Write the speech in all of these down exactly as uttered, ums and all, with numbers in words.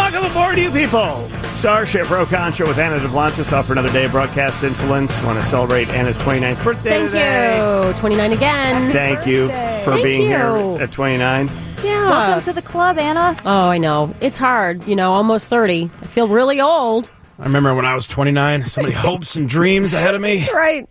Welcome aboard, you people. Starship Rocontra with Anna DeBlantis off for another day of broadcast insolence. Want to celebrate Anna's twenty-ninth birthday Thank today. Thank you. twenty-nine again. Thank you for Thank being you. here at twenty-nine. Yeah. Welcome to the club, Anna. Oh, I know. It's hard. You know, almost thirty. I feel really old. I remember when I was twenty-nine, so many hopes and dreams ahead of me. Right.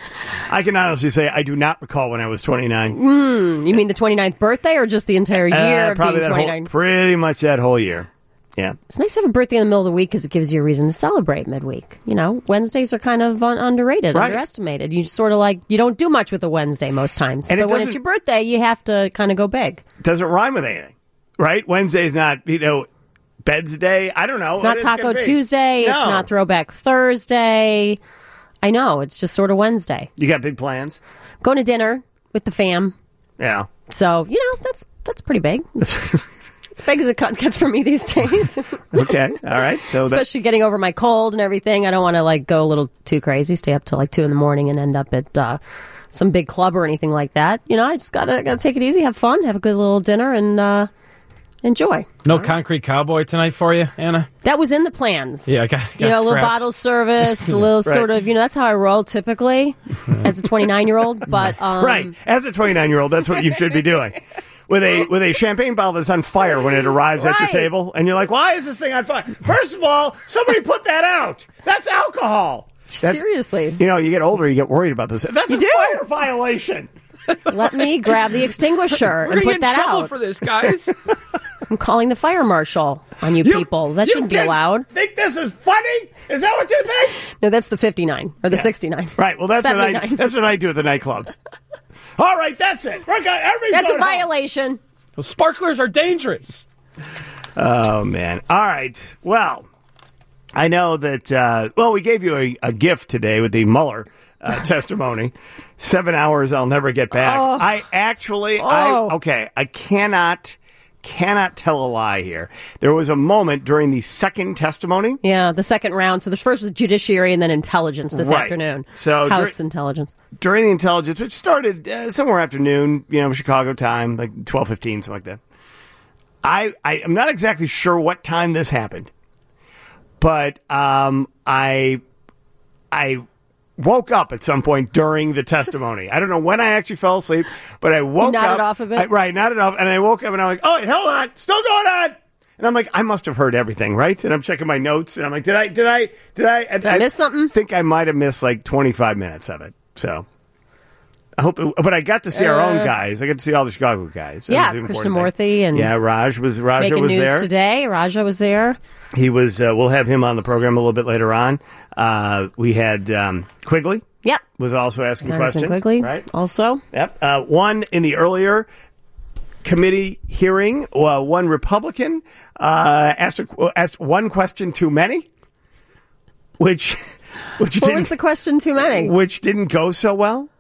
I can honestly say I do not recall when I was twenty-nine. Mm, you mean the twenty-ninth birthday or just the entire year Uh, of probably being that twenty-nine? whole, pretty much that whole year. Yeah. It's nice to have a birthday in the middle of the week because it gives you a reason to celebrate midweek. You know, Wednesdays are kind of un- underrated, Right. underestimated. You just sort of like, you don't do much with a Wednesday most times. And it but when it's doesn't- your birthday, you have to kind of go big. Doesn't rhyme with anything, right? Wednesday's not, you know, Bed's Day. I don't know. It's not What is Taco gonna be? Tuesday. It's No. not Throwback Thursday. I know. It's just sort of Wednesday. You got big plans? Going to dinner with the fam. Yeah. So, you know, that's that's pretty big. It's big as it gets for me these days. Okay. All right. So that, Especially getting over my cold and everything. I don't want to, like, go a little too crazy, stay up till, like, two in the morning and end up at uh, some big club or anything like that. You know, I just got to gotta take it easy, have fun, have a good little dinner, and uh, enjoy. No concrete cowboy tonight for you, Anna? That was in the plans. Yeah, I got, got You know, a little scraps. bottle service, a little Right. sort of, you know, that's how I roll typically as a twenty-nine-year-old. But um, right. As a twenty-nine-year-old, that's what you should be doing. With a with a champagne bottle that's on fire when it arrives at your Right. table, and you're like, "Why is this thing on fire?" First of all, somebody put that out. That's alcohol. That's- seriously, You know, you get older, you get worried about this. That's You a do. fire violation. let me grab the extinguisher We're and going to put get in that trouble out. for this, guys. I'm calling the fire marshal on you, people. That you shouldn't be kids allowed. Think this is funny? Is that what you think? No, that's the fifty-nine or the sixty-nine. Right. Well, that's what I seventy-nine. that's what I do at the nightclubs. All right, that's it. We're go- everybody's That's a going home. violation. Well, sparklers are dangerous. Oh, man. All right. Well, I know that, uh, well, we gave you a, a gift today with the Mueller uh, testimony. Seven hours I'll never get back. Oh. I actually, Oh. I okay, I cannot, cannot tell a lie here. There was a moment during the second testimony. Yeah, the second round. So the first was judiciary and then intelligence this Right. afternoon. So House dur- intelligence. During the intelligence, which started uh, somewhere afternoon, you know, Chicago time, like twelve fifteen, something like that. I, I am not exactly sure what time this happened, but um, I I woke up at some point during the testimony. I don't know when I actually fell asleep, but I woke You nodded up. off of it? I, right, nodded off, and I woke up and I'm like, oh, hold on, still going on. And I'm like, I must have heard everything, right? And I'm checking my notes, and I'm like, did I, did I, did I, Did I miss something? think I might have missed like twenty-five minutes of it. So I hope, it, but I got to see our own Uh, guys. I got to see all the Chicago guys. That Yeah, was the important Krishnamurthy thing. and yeah, Raj was Raja Making was news there. today. Raja was there. He was. Uh, we'll have him on the program a little bit later on. Uh, we had um, Quigley Yep. was also asking Congressman questions. Quigley. Right. Also. Yep. Uh, one in the earlier committee hearing, uh, one Republican uh, asked a, asked one question too many, which which What didn't was the question too many? which didn't go so well.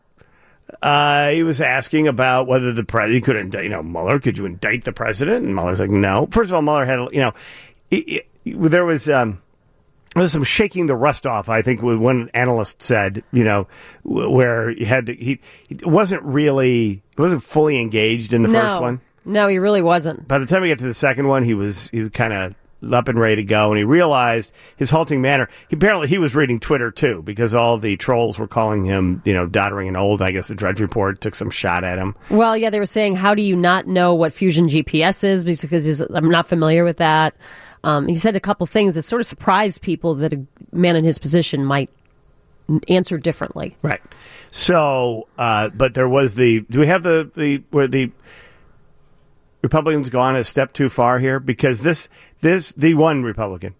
Uh, he was asking about whether the president could indict, you know, Mueller, could you indict the president? And Mueller's like, no. First of all, Mueller had, you know, it, it, there was um, there was some shaking the rust off. I think with one analyst said, you know, w- where he had to, he, he wasn't really, he wasn't fully engaged in the no. first one. No, he really wasn't. By the time we get to the second one, he was he was kind of up and ready to go, and he realized his halting manner. He, apparently, he was reading Twitter too, because all the trolls were calling him, you know, doddering and old. I guess the Drudge Report took some shot at him. Well, yeah, they were saying, how do you not know what Fusion G P S is? Because he's, I'm not familiar with that. Um, he said a couple things that sort of surprised people that a man in his position might answer differently. Right. So, uh, but there was the. Do we have the the where the Republicans gone a step too far here? Because this this the one Republican.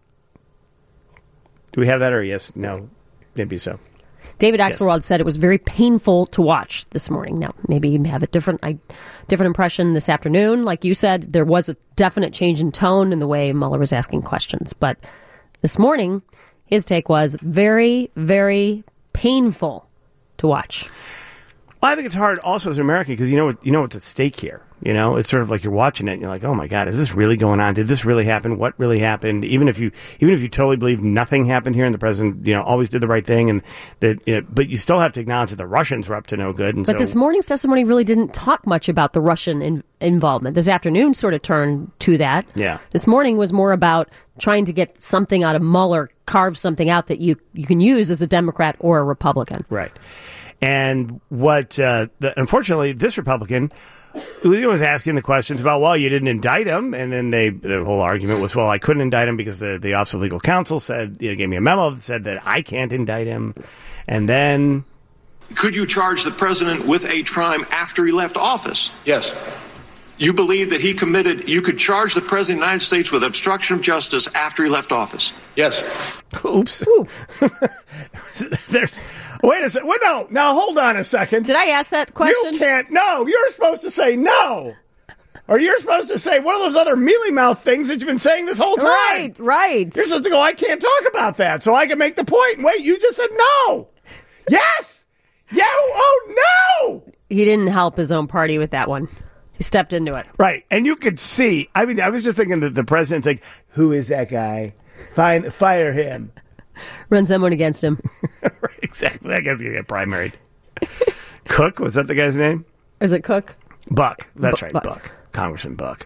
Do we have that or yes? No, maybe so. David Yes. Axelrod said it was very painful to watch this morning. Now, maybe you have a different I, different impression this afternoon. Like you said, there was a definite change in tone in the way Mueller was asking questions. But this morning, his take was very, very painful to watch. Well, I think it's hard also as an American because you know what you know what's at stake here. You know, it's sort of like you're watching it and you're like, oh my God, is this really going on? Did this really happen? What really happened? Even if you, even if you totally believe nothing happened here and the president, you know, always did the right thing, and that, you know, but you still have to acknowledge that the Russians were up to no good. And but so, this morning's testimony really didn't talk much about the Russian in, involvement. This afternoon sort of turned to that. Yeah. This morning was more about trying to get something out of Mueller, carve something out that you, you can use as a Democrat or a Republican. Right. And what, uh, the, unfortunately, this Republican he was asking the questions about, well, you didn't indict him, and then they the whole argument was, well, I couldn't indict him because the, the Office of Legal Counsel said, you know, gave me a memo that said that I can't indict him. And then, could you charge the president with a crime after he left office? Yes. You believe that he committed, you could charge the president of the United States with obstruction of justice after he left office? Yes. Oops. There's, wait a second. Wait, no, now hold on a second. Did I ask that question? You can't, no, you're supposed to say no. Or you're supposed to say one of those other mealy mouth things that you've been saying this whole time. Right, right. You're supposed to go, I can't talk about that, so I can make the point. Wait, you just said no. Yes. Yeah. Oh, no. He didn't help his own party with that one. He stepped into it. Right. And you could see, I mean, I was just thinking that the president's like, who is that guy? Fine, fire him. Run someone against him. Right, exactly. That guy's going to get primaried. Cook, was that the guy's name? Is it Cook? Buck. That's Bu- right, Buck. Buck. Congressman Buck.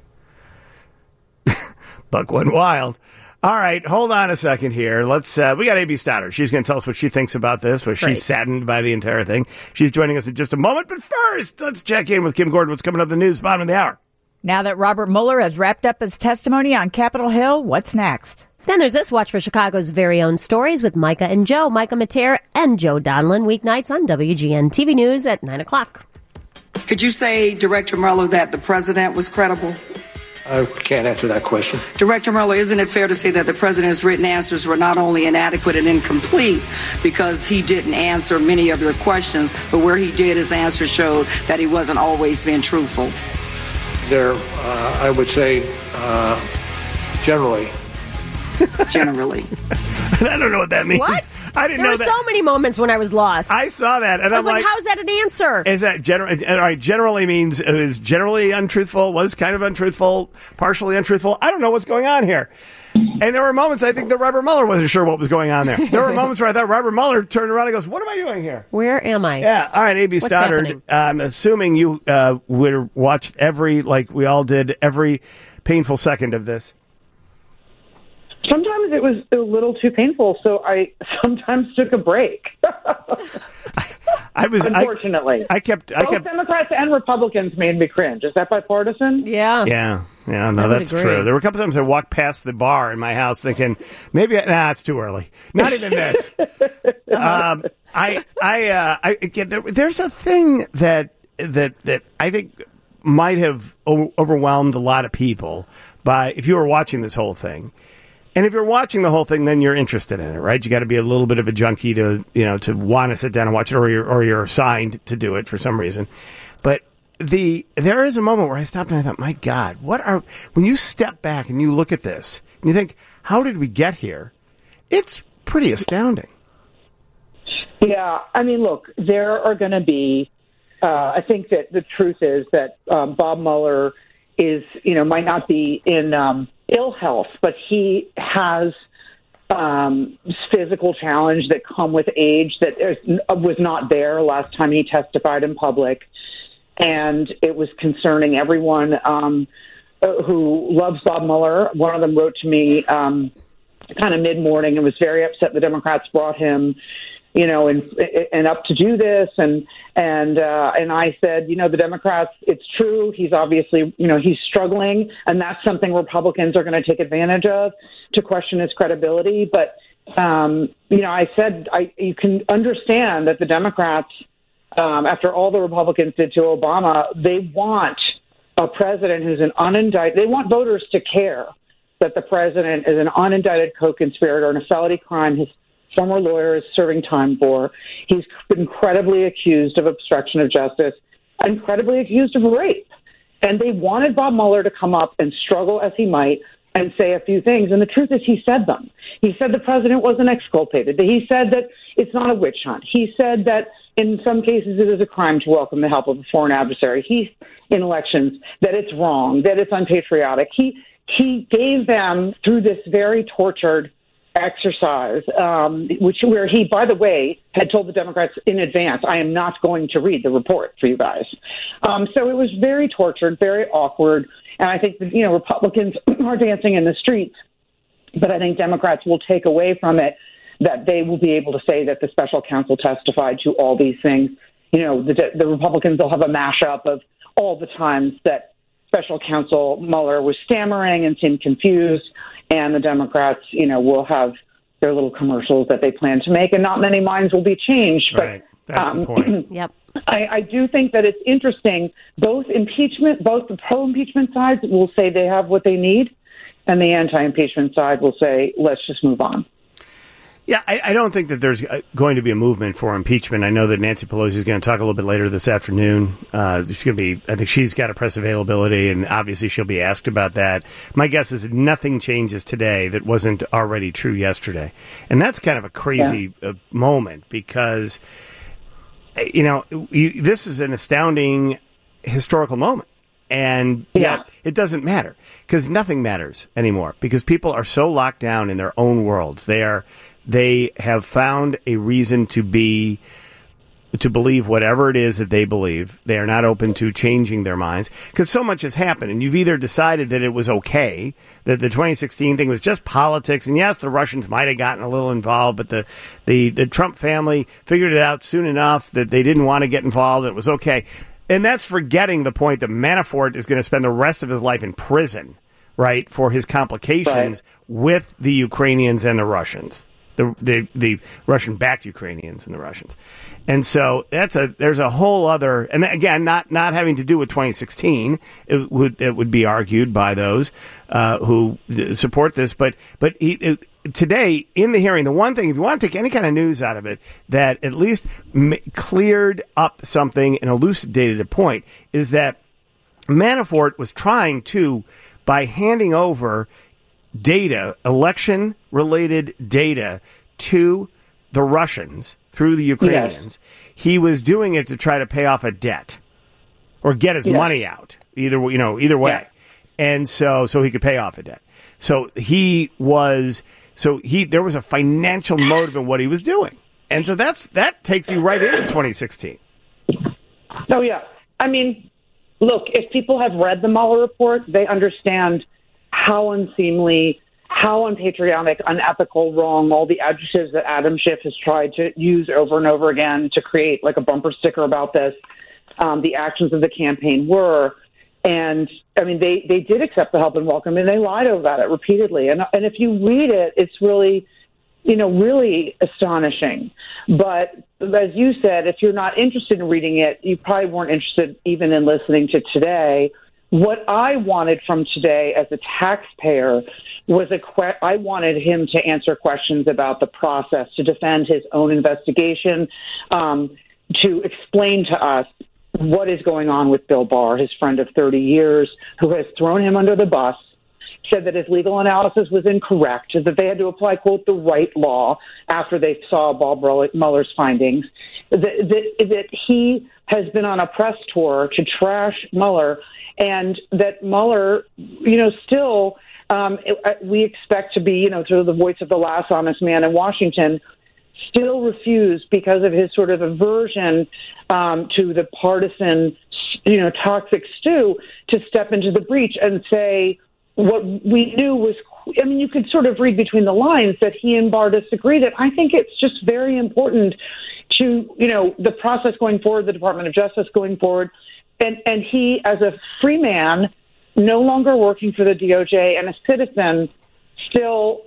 Buck went wild. All right, hold on a second here. Let's. Uh, we got A B Stoddard. She's going to tell us what she thinks about this, but she's Great. saddened by the entire thing. She's joining us in just a moment. But first, let's check in with Kim Gordon. What's coming up in the news? Bottom of the hour. Now that Robert Mueller has wrapped up his testimony on Capitol Hill, what's next? Then there's this. Watch for Chicago's very own stories with Micah and Joe. Micah Mater and Joe Donlin, weeknights on W G N T V News at nine o'clock. Could you say, Director Mueller, that the president was credible? I can't answer that question. Director Mueller, isn't it fair to say that the president's written answers were not only inadequate and incomplete because he didn't answer many of your questions, but where he did, his answers showed that he wasn't always being truthful? There, uh, I would say, uh, generally. Generally. I don't know what that means. What? I didn't there know were that. so many moments when I was lost. I saw that, and I was I'm like, like, how's that an answer? Is that general? All right, generally means it was generally untruthful, was kind of untruthful, partially untruthful. I don't know what's going on here. And there were moments I think that Robert Mueller wasn't sure what was going on there. There were moments where I thought Robert Mueller turned around and goes, "What am I doing here? Where am I?" Yeah. All right, A B What's Stoddard. happening? I'm assuming you uh, would watch every, like we all did, every painful second of this. Sometimes it was a little too painful, so I sometimes took a break. I, I was Unfortunately, I, I kept. I both kept. Democrats and Republicans made me cringe. Is that bipartisan? Yeah. Yeah, yeah, no, I would that's agree. true. There were a couple times I walked past the bar in my house thinking, maybe, I, nah, it's too early. Not even this. um, I, I, uh, I again, there, there's a thing that that that I think might have o- overwhelmed a lot of people by if you were watching this whole thing. And if you're watching the whole thing, then you're interested in it, right? You got to be a little bit of a junkie to, you know, to want to sit down and watch it, or you're, or you're assigned to do it for some reason. But the there is a moment where I stopped and I thought, my God, what are when you step back and you look at this and you think, how did we get here? It's pretty astounding. Yeah, I mean, look, there are going to be. Uh, I think that the truth is that um, Bob Mueller is, you know, might not be in um, ill health, but he has um, physical challenge that come with age that is, was not there last time he testified in public. And it was concerning everyone um, who loves Bob Mueller. One of them wrote to me um, kind of mid-morning and was very upset the Democrats brought him, you know, and and up to do this, and and uh, and I said, you know, the Democrats, it's true. He's obviously, you know, he's struggling, and that's something Republicans are going to take advantage of to question his credibility. But um, you know, I said, I you can understand that the Democrats, um, after all the Republicans did to Obama, they want a president who's an unindicted. They want voters to care that the president is an unindicted co-conspirator in a felony crime his former lawyer is serving time for. He's been credibly accused of obstruction of justice, incredibly accused of rape. And they wanted Bob Mueller to come up and struggle as he might and say a few things. And the truth is he said them. He said the president wasn't exculpated. He said that it's not a witch hunt. He said that in some cases it is a crime to welcome the help of a foreign adversary. He, in elections, that it's wrong, that it's unpatriotic. He he gave them, through this very tortured exercise, um, which where he, by the way, had told the Democrats in advance, I am not going to read the report for you guys. Um, so it was very tortured, very awkward. And I think that, you know, Republicans are dancing in the streets, but I think Democrats will take away from it that they will be able to say that the special counsel testified to all these things. You know, the, the Republicans will have a mashup of all the times that special counsel Mueller was stammering and seemed confused, and the Democrats, you know, will have their little commercials that they plan to make, and not many minds will be changed. Right. But, That's um, the point. Yep. I, I do think that it's interesting. Both impeachment, both the pro-impeachment sides will say they have what they need, and the anti-impeachment side will say, let's just move on. Yeah, I, I don't think that there's going to be a movement for impeachment. I know that Nancy Pelosi is going to talk a little bit later this afternoon. Uh, she's going to be, I think she's got a press availability, and obviously she'll be asked about that. My guess is that nothing changes today that wasn't already true yesterday. And that's kind of a crazy yeah. uh, moment because, you know, you, this is an astounding historical moment. And yet yeah. it doesn't matter because nothing matters anymore because people are so locked down in their own worlds. They are, they have found a reason to be, to believe whatever it is that they believe. They are not open to changing their minds because so much has happened. And you've either decided that it was okay, that the twenty sixteen thing was just politics. And yes, the Russians might have gotten a little involved, but the, the, the Trump family figured it out soon enough that they didn't want to get involved. It was okay. And that's forgetting the point that Manafort is going to spend the rest of his life in prison, right, for his complications right. with the Ukrainians and the Russians, the the, the Russian-backed Ukrainians and the Russians. And so that's a there's a whole other, and again, not not having to do with twenty sixteen. It would it would be argued by those uh, who support this, but but he. It, Today, in the hearing, the one thing, if you want to take any kind of news out of it, that at least m- cleared up something and elucidated a point, is that Manafort was trying to, by handing over data, election-related data, to the Russians through the Ukrainians, yes. he was doing it to try to pay off a debt or get his yes. money out, either you know, either way, yes. and so so he could pay off a debt. So he was. So he there was a financial motive in what he was doing. And so that's that takes you right into twenty sixteen. Oh, yeah. I mean, look, if people have read the Mueller report, they understand how unseemly, how unpatriotic, unethical, wrong, all the adjectives that Adam Schiff has tried to use over and over again to create like a bumper sticker about this, um, the actions of the campaign were. And, I mean, they, they did accept the help and welcome, and they lied about it repeatedly. And and if you read it, it's really, you know, really astonishing. But as you said, if you're not interested in reading it, you probably weren't interested even in listening to today. What I wanted from today as a taxpayer was a que- I wanted him to answer questions about the process, to defend his own investigation, um, to explain to us what is going on with Bill Barr, his friend of thirty years, who has thrown him under the bus, said that his legal analysis was incorrect, that they had to apply, quote, the right law after they saw Bob Mueller's findings, that, that, that he has been on a press tour to trash Mueller, and that Mueller, you know, still um, we expect to be, you know, sort of the voice of the last honest man in Washington, still refused because of his sort of aversion um, to the partisan, you know, toxic stew to step into the breach and say what we knew was, I mean, you could sort of read between the lines that he and Barr disagree, that I think it's just very important to, you know, the process going forward, the Department of Justice going forward. And, and he, as a free man, no longer working for the D O J and a citizen, still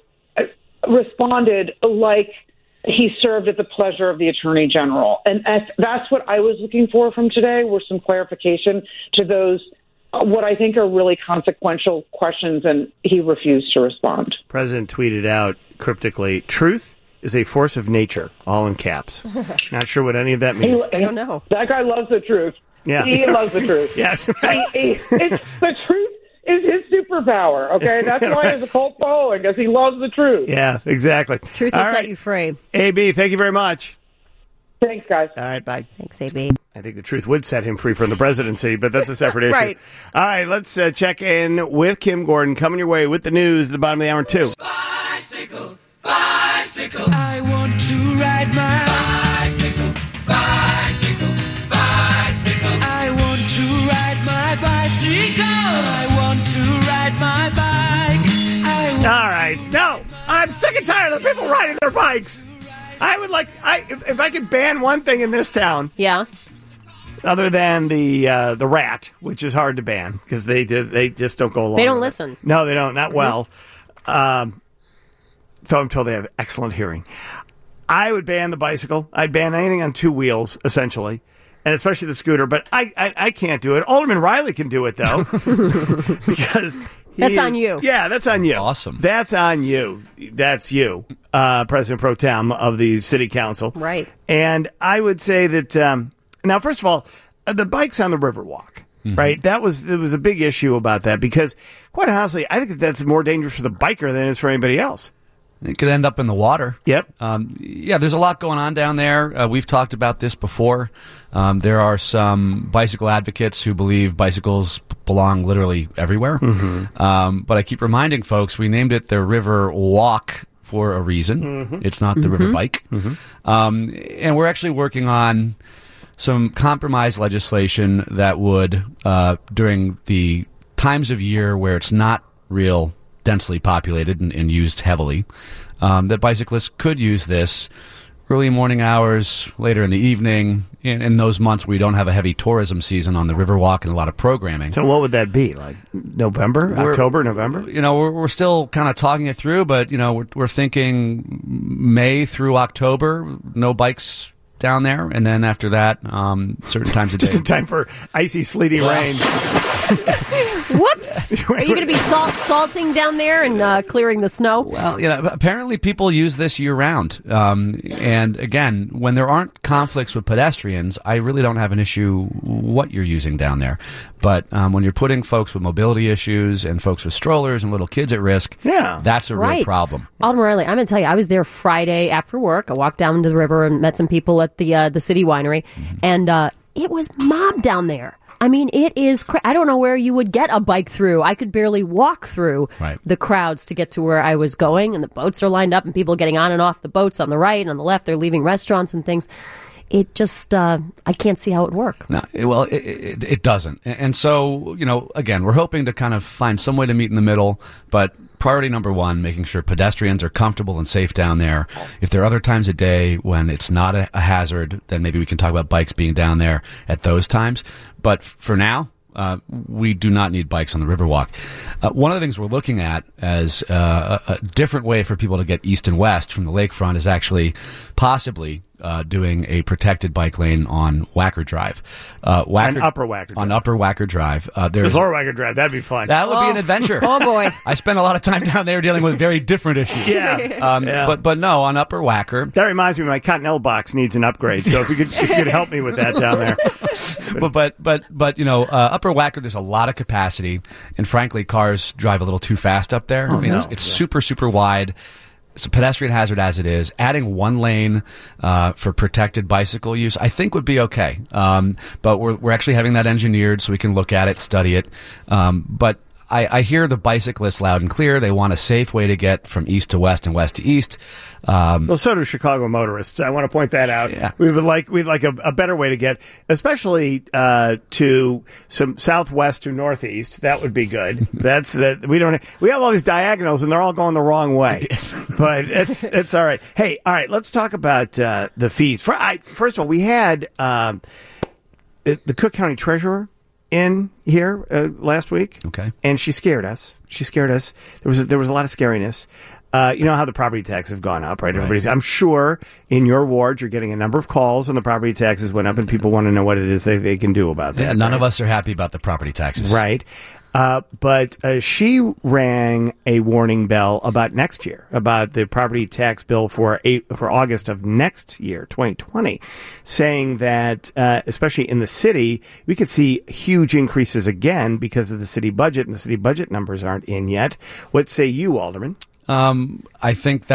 responded like he served at the pleasure of the Attorney General. And that's what I was looking for from today, were some clarification to those, what I think are really consequential questions, and he refused to respond. The President tweeted out cryptically, "Truth is a force of nature," all in caps. Not sure what any of that means. I don't know. That guy loves the truth. Yeah. He loves the truth. Yes. He, he, it's, the truth is his superpower, okay? That's why right. he's a cult following, because he loves the truth. Yeah, exactly. Truth will set you free. A B, thank you very much. Thanks, guys. All right, bye. Thanks, A B. I think the truth would set him free from the presidency, but that's a separate issue. Right. All right, let's uh, check in with Kim Gordon, coming your way with the news at the bottom of the hour, two. Bicycle, bicycle. I want to ride my bicycle, bicycle, bicycle. I want to ride my bicycle. I want to ride my bike. I want All right. No, I'm sick and tired of the people riding their bikes. I would like, I if, if I could ban one thing in this town. Yeah. Other than the uh, the rat, which is hard to ban because they do, they just don't go along. They don't with it. listen. No, they don't. Not well. Um, so I'm told they have excellent hearing. I would ban the bicycle. I'd ban anything on two wheels, essentially, and especially the scooter. But I I, I can't do it. Alderman Riley can do it though, because he That's is- on you. Yeah, that's on you. Awesome. That's on you. That's you, uh, President Pro Tem of the City Council. Right. And I would say that. Um, Now, first of all, uh, the bikes on the Riverwalk, Mm-hmm. right? That was there was a big issue about that because, quite honestly, I think that that's more dangerous for the biker than it is for anybody else. It could end up in the water. Yep. Um, yeah, there's a lot going on down there. Uh, we've talked about this before. Um, there are some bicycle advocates who believe bicycles b- belong literally everywhere. Mm-hmm. Um, but I keep reminding folks, we named it the River Walk for a reason. Mm-hmm. It's not the River Bike. Um, and we're actually working on some compromise legislation that would, uh, during the times of year where it's not real densely populated and, and used heavily, um, that bicyclists could use this early morning hours, later in the evening, in, in those months where we don't have a heavy tourism season on the Riverwalk and a lot of programming. So what would that be? Like November, We're- October, November? You know, we're, we're still kind of talking it through, but, you know, we're, we're thinking May through October, no bikes down there, and then after that, um, certain times of day. Just in time for icy, sleety rain. Whoops! Are you going to be salt salting down there and uh, clearing the snow? Well, you know, apparently people use this year round. Um, and again, when there aren't conflicts with pedestrians, I really don't have an issue what you're using down there. But um, when you're putting folks with mobility issues and folks with strollers and little kids at risk, Yeah. that's a real Right. problem. Alderman Riley, I'm going to tell you, I was there Friday after work. I walked down to the river and met some people at the uh, the city winery, Mm-hmm. and uh, it was mobbed down there. I mean, it is. Cra- I don't know where you would get a bike through. I could barely walk through Right. the crowds to get to where I was going, and the boats are lined up, and people getting on and off the boats on the right and on the left. They're leaving restaurants and things. It just, uh, I can't see how it would work. No, it- well, it, it, it doesn't. And- And so, you know, again, we're hoping to kind of find some way to meet in the middle, but priority number one, making sure pedestrians are comfortable and safe down there. If there are other times a day when it's not a, a hazard, then maybe we can talk about bikes being down there at those times. But f- for now, uh, we do not need bikes on the Riverwalk. Uh, one of the things we're looking at as uh, a, a different way for people to get east and west from the lakefront is actually possibly uh, doing a protected bike lane on Wacker Drive. Uh, Wacker, On Upper Wacker Drive. On Upper Wacker Drive. Uh, there's There's Lower Wacker Drive. That'd be fun. that would be an adventure. Oh, boy. I spent a lot of time down there dealing with very different issues. Yeah. Um, Yeah. But but no, on Upper Wacker. That reminds me, my Continental box needs an upgrade. So if you could, if you could help me with that down there. But but but but you know, uh, Upper Wacker, there's a lot of capacity, and frankly, cars drive a little too fast up there. I mean, no. it's, it's super super wide. It's a pedestrian hazard as it is. Adding one lane uh, for protected bicycle use, I think, would be okay. Um, but we're we're actually having that engineered so we can look at it, study it. Um, but I, I hear the bicyclists loud and clear. They want a safe way to get from east to west and west to east. Um, Well, so do Chicago motorists. I want to point that out. Yeah. We would like we'd like a, a better way to get, especially uh, to some southwest to northeast. That would be good. That's that we don't we have all these diagonals and they're all going the wrong way. But it's it's all right. Hey, all right. Let's talk about uh, the fees. For, I, first of all, we had um, the, the Cook County Treasurer in here uh, last week. Okay. And she scared us. She scared us. There was a, there was a lot of scariness. Uh, you know how the property taxes have gone up, right? Everybody's. I'm sure in your ward you're getting a number of calls when the property taxes went up, and people want to know what it is they, they can do about that. yeah, none right? of us are happy about the property taxes. Right. Uh, but uh, she rang a warning bell about next year, about the property tax bill for eight, for August of next year, twenty twenty, saying that, uh, especially in the city, we could see huge increases again because of the city budget, and the city budget numbers aren't in yet. What say you, Alderman? Um, I think that's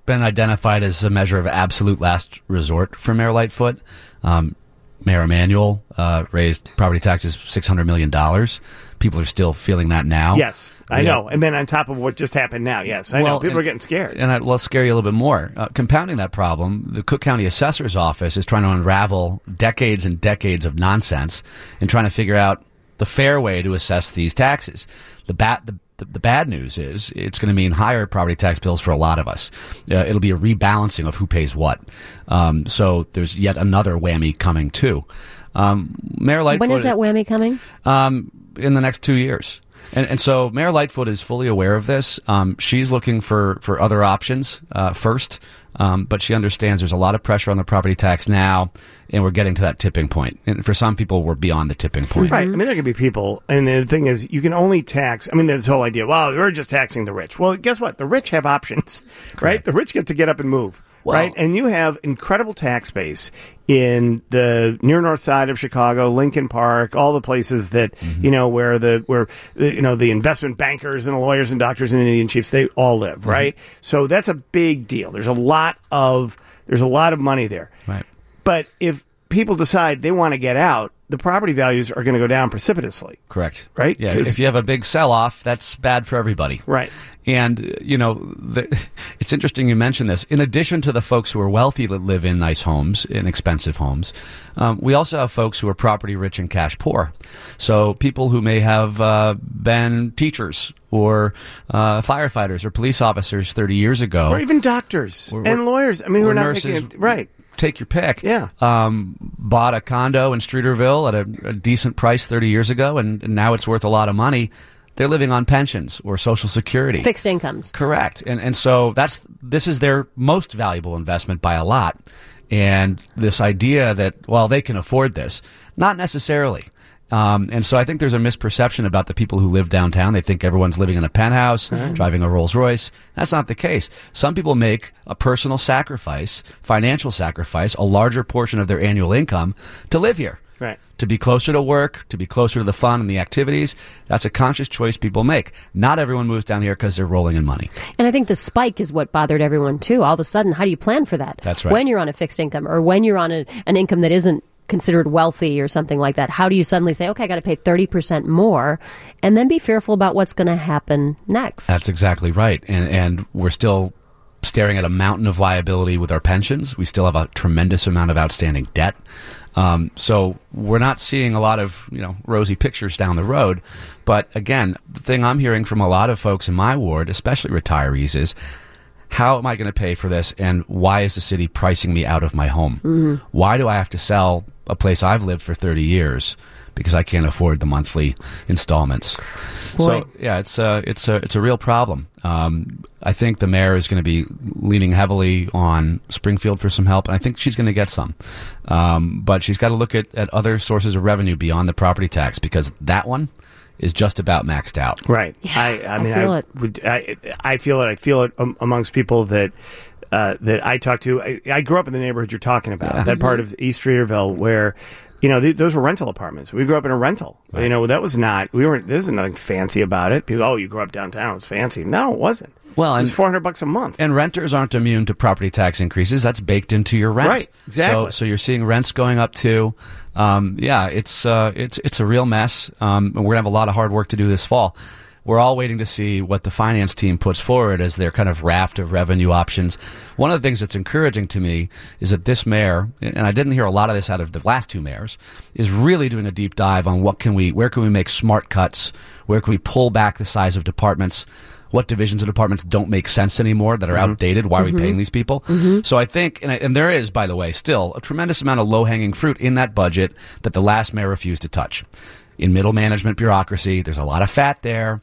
been identified as a measure of absolute last resort for Mayor Lightfoot. Um, Mayor Emanuel uh, raised property taxes six hundred million dollars. People are still feeling that now. Yes, I Yeah. know. And then on top of what just happened now, yes, I know. People and, are getting scared. And I, well, scare you a little bit more. Uh, compounding that problem, the Cook County Assessor's Office is trying to unravel decades and decades of nonsense and trying to figure out the fair way to assess these taxes. The bat, the The, the bad news is it's going to mean higher property tax bills for a lot of us. Uh, it'll be a rebalancing of who pays what. Um, so there's yet another whammy coming too. Um, Mayor Lightfoot. When is that whammy coming? Um, in the next two years. And, and so Mayor Lightfoot is fully aware of this. Um, she's looking for, for other options uh, first, um, but she understands there's a lot of pressure on the property tax now, and we're getting to that tipping point. And for some people, we're beyond the tipping point. Right. I mean, there can be people, and the thing is, you can only tax. I mean, this whole idea, well, we're just taxing the rich. Well, guess what? The rich have options, right? The rich get to get up and move, Well- right? And you have incredible tax base in the near north side of Chicago, Lincoln Park, all the places that, you know, where the, where, the, you know, the investment bankers and the lawyers and doctors and Indian chiefs, they all live, right? So that's a big deal. There's a lot of, there's a lot of money there. Right. But if people decide they want to get out, the property values are going to go down precipitously. Correct. Right? Yeah. 'Cause- If you have a big sell-off, that's bad for everybody. Right. And, uh, you know, the, it's interesting you mentioned this. In addition to the folks who are wealthy that live in nice homes, in expensive homes, um, we also have folks who are property rich and cash poor. So people who may have uh, been teachers or uh, firefighters or police officers thirty years ago. Or even doctors Or- and lawyers. I mean, who or are not nurses. making it. Right. Take your pick. Yeah. Um, bought a condo in Streeterville at a, a decent price thirty years ago, and, and now it's worth a lot of money. They're living on pensions or Social Security. Fixed incomes. Correct. And and so that's this is their most valuable investment by a lot. And this idea that, well, they can afford this, not necessarily. Um, and so I think there's a misperception about the people who live downtown. They think everyone's living in a penthouse, driving a Rolls Royce. That's not the case. Some people make a personal sacrifice, financial sacrifice, a larger portion of their annual income to live here. Right. To be closer to work, to be closer to the fun and the activities. That's a conscious choice people make. Not everyone moves down here because they're rolling in money. And I think the spike is what bothered everyone, too. All of a sudden, how do you plan for that? That's right. When you're on a fixed income or when you're on a, an income that isn't considered wealthy or something like that, how do you suddenly say, okay, I got to pay thirty percent more and then be fearful about what's going to happen next? That's exactly right. And, and we're still staring at a mountain of liability with our pensions. We still have a tremendous amount of outstanding debt. Um, so we're not seeing a lot of, you know, rosy pictures down the road. But again, the thing I'm hearing from a lot of folks in my ward, especially retirees, is how am I going to pay for this, and why is the city pricing me out of my home? Mm-hmm. Why do I have to sell a place I've lived for thirty years because I can't afford the monthly installments? Boy. So yeah, it's a it's a it's a real problem. Um, I think the mayor is going to be leaning heavily on Springfield for some help, and I think she's going to get some. Um, but she's got to look at, at other sources of revenue beyond the property tax, because that one is just about maxed out. Right. Yeah, I, I I mean, feel I it. would. I, I feel it. I feel it um, amongst people that uh, that I talk to. I, I grew up in the neighborhood you're talking about, that part of East Streeterville, where, you know, th- those were rental apartments. We grew up in a rental. You know, that was not. We weren't. There's nothing fancy about it. People, oh, you grew up downtown. It was fancy. No, it wasn't. Well, it was and- four hundred bucks a month. And renters aren't immune to property tax increases. That's baked into your rent. Right, exactly. So, so you're seeing rents going up too. Um, yeah, it's uh, it's it's a real mess. Um, and we're gonna have a lot of hard work to do this fall. We're all waiting to see what the finance team puts forward as their kind of raft of revenue options. One of the things that's encouraging to me is that this mayor, and I didn't hear a lot of this out of the last two mayors, is really doing a deep dive on what can we, where can we make smart cuts, where can we pull back the size of departments, what divisions of departments don't make sense anymore, that are Mm-hmm. outdated. Why are we paying these people? So I think, and, I- and there is, by the way, still a tremendous amount of low-hanging fruit in that budget that the last mayor refused to touch. In middle management bureaucracy, there's a lot of fat there.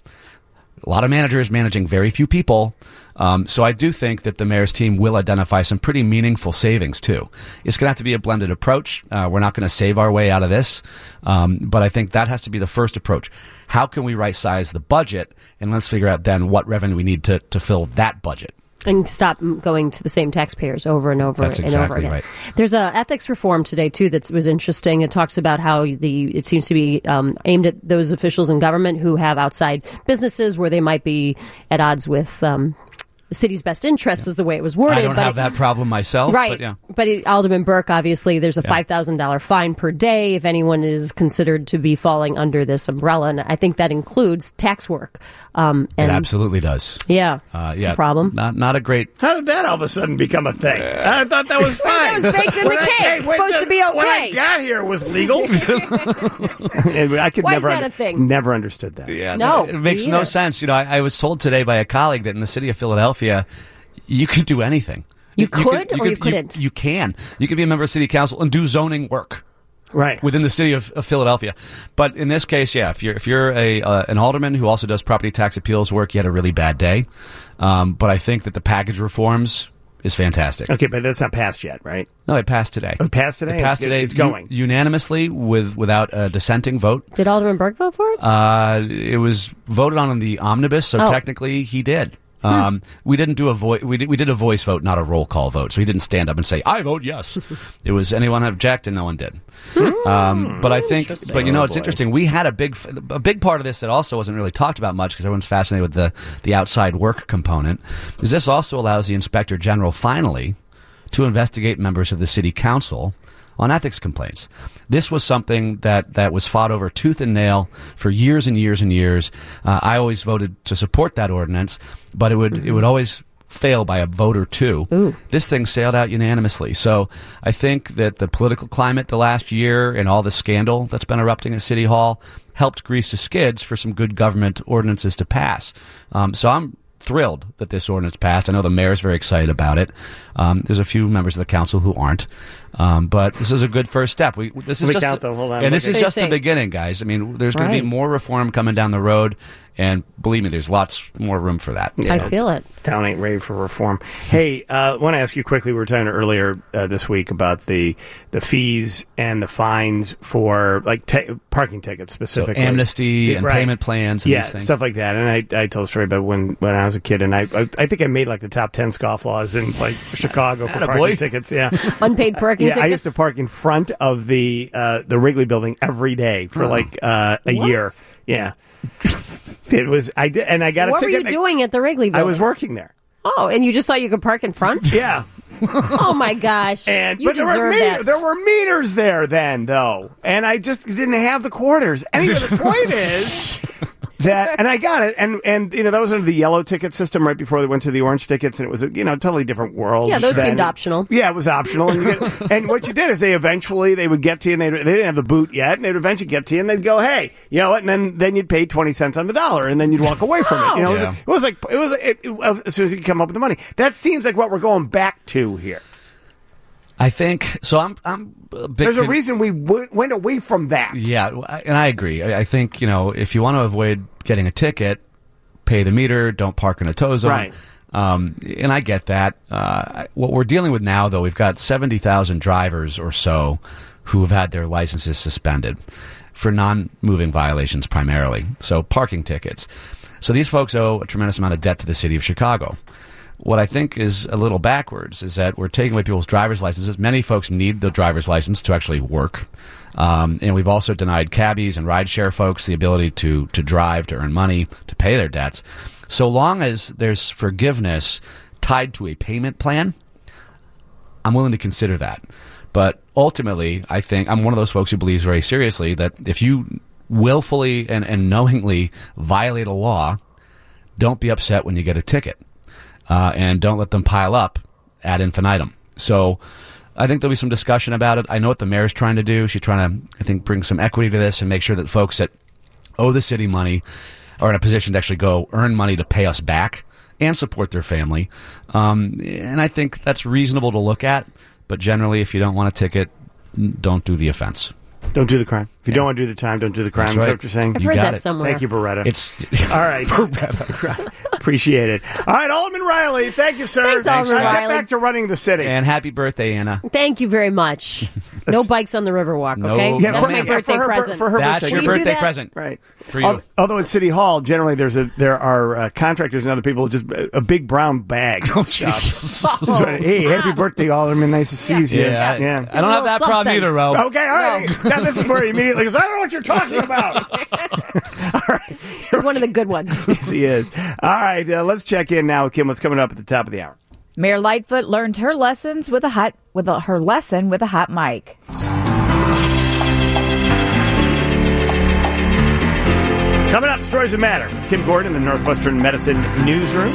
A lot of managers managing very few people. Um, so I do think that the mayor's team will identify some pretty meaningful savings, too. It's going to have to be a blended approach. Uh, we're not going to save our way out of this. Um, but I think that has to be the first approach. How can we right-size the budget? And let's figure out then what revenue we need to, to fill that budget. And stop going to the same taxpayers over and over That's and over exactly again. right. There's a ethics reform today too that was interesting. It talks about how the it seems to be um, aimed at those officials in government who have outside businesses where they might be at odds with um, the city's best interests is the way it was worded. I don't but have it, that problem myself. Right. But yeah. But it, Alderman Burke, obviously, there's a Yeah. five thousand dollars fine per day if anyone is considered to be falling under this umbrella. And I think that includes tax work. Um, It and absolutely does. Yeah. Uh, it's yeah. a problem. Not not a great. How did that all of a sudden become a thing? I thought that was fine. That was baked in the When I- cake. hey, It's when supposed the- to be When I okay. got here, it was legal. And I could Why is never that a thing? never understood that. Yeah, No, it makes me no either. sense. You know, I, I was told today by a colleague that in the city of Philadelphia, you could do anything. You could or you couldn't? You, can. You could be a member of city council and do zoning work. Right. Within the city of, of Philadelphia. But in this case, yeah, if you're if you're a uh, an alderman who also does property tax appeals work, you had a really bad day. Um, but I think that the package reforms is fantastic. Okay, but that's not passed yet, right? No, it passed today. It passed today? It passed It's- today. it's going. u- unanimously with without a dissenting vote. Did Alderman Burke vote for it? Uh, it was voted on in the omnibus, so Oh. technically he did. Um, we didn't do a voice. We did, we did a voice vote, not a roll call vote. So he didn't stand up and say, "I vote yes." It was anyone object, and no one did. Um, but I think, Interesting. but you know, Oh, it's boy. interesting. We had a big, a big part of this that also wasn't really talked about much because everyone's fascinated with the the outside work component. Is this also allows the inspector general finally to investigate members of the city council on ethics complaints. This was something that, that was fought over tooth and nail for years and years and years. Uh, I always voted to support that ordinance, but it would it would always fail by a vote or two. Ooh. This thing sailed out unanimously. So I think that the political climate the last year and all the scandal that's been erupting at City Hall helped grease the skids for some good government ordinances to pass. Um, so I'm thrilled that this ordinance passed. I know the mayor's very excited about it. Um, there's a few members of the council who aren't. Um, but this is a good first step. We this is Let me just count, though. Hold on. and this Look is at- just the They say- beginning, guys. I mean, there's going to be Right. more reform coming down the road, and believe me, there's lots more room for that. I feel it. Town ain't ready for reform. Hey, I uh, want to ask you quickly. We were talking earlier uh, this week about the the fees and the fines for like ta- parking tickets So specifically, amnesty and Right. payment plans and yeah, these things. stuff like that. And I, I told a story about when, when I was a kid, and I, I I think I made like the top ten scofflaws in like Chicago for Attaboy. parking tickets. Yeah, Unpaid parking yeah. tickets. I used to park in front of the uh, the Wrigley Building every day for like uh, a What? year. Yeah, it was. I did, and I got a What were ticket. you and I- doing at the Wrigley I Building? was working there. Oh, and you just thought you could park in front? Yeah. Oh my gosh! And you but there were, deserve meter- that. there were meters there then, though, and I just didn't have the quarters. Anyway, the point is that, and I got it, and and you know that was under the yellow ticket system right before they went to the orange tickets, and it was a you know totally different world. Yeah, those then. seemed optional. Yeah, it was optional, and, you get, and what you did is they eventually they would get to you, and they they didn't have the boot yet, and they'd eventually get to you, and they'd go, hey, you know what, and then then you'd pay twenty cents on the dollar, and then you'd walk away from it. You know, Yeah. it, was, it was like it was it, it, as soon as you could come up with the money. That seems like what we're going back to here. I think so. I'm. I'm a big There's a con- reason we w- went away from that. Yeah, I- and I agree. I, I think you know if you want to avoid getting a ticket, pay the meter. Don't park in a tow zone. Right. Um, and I get that. Uh, what we're dealing with now, though, we've got seventy thousand drivers or so who have had their licenses suspended for non-moving violations primarily. So parking tickets. So these folks owe a tremendous amount of debt to the city of Chicago. What I think is a little backwards is that we're taking away people's driver's licenses. Many folks need the driver's license to actually work. Um, and we've also denied cabbies and rideshare folks the ability to, to drive, to earn money, to pay their debts. So long as there's forgiveness tied to a payment plan, I'm willing to consider that. But ultimately, I think I'm one of those folks who believes very seriously that if you willfully and, and knowingly violate a law, don't be upset when you get a ticket. Uh, and don't let them pile up ad infinitum. So I think there'll be some discussion about it. I know what the mayor's trying to do. She's trying to, I think, bring some equity to this and make sure that folks that owe the city money are in a position to actually go earn money to pay us back and support their family. Um, and I think that's reasonable to look at. But generally, if you don't want a ticket, n- don't do the offense. Don't do the crime. If you don't want to do the time, don't do the crime. That's Is that right. what you're saying? I've You heard got that it. somewhere. Thank you, Beretta. It's all right. Beretta. Appreciate it. All right, Alderman Riley. Thank you, sir. Thanks, Alderman Now Get Riley. back to running the city. and happy birthday, Anna. Thank you very much. No bikes on the Riverwalk, No. okay? Yeah, That's for- my yeah, birthday for her, present. For her That's birthday. your Will you do birthday that? present. Right. For you. Al- Although at City Hall, generally there's a there are uh, contractors and other people just a, a big brown bag. Oh, Shop. Jesus. Just like, hey, happy birthday, Alderman. Nice to see you. Yeah, I, yeah. I don't have that problem Something. either, Ro. Okay, all right. Now this is where he immediately goes, I don't know what you're talking about. All right. He's one of the good ones. Yes, he is. All right, uh, let's check in now with Kim. What's coming up at the top of the hour? Mayor Lightfoot learned her lessons with a hot with a, her lesson with a hot mic. Coming up, Stories That Matter. Kim Gordon in the Northwestern Medicine Newsroom.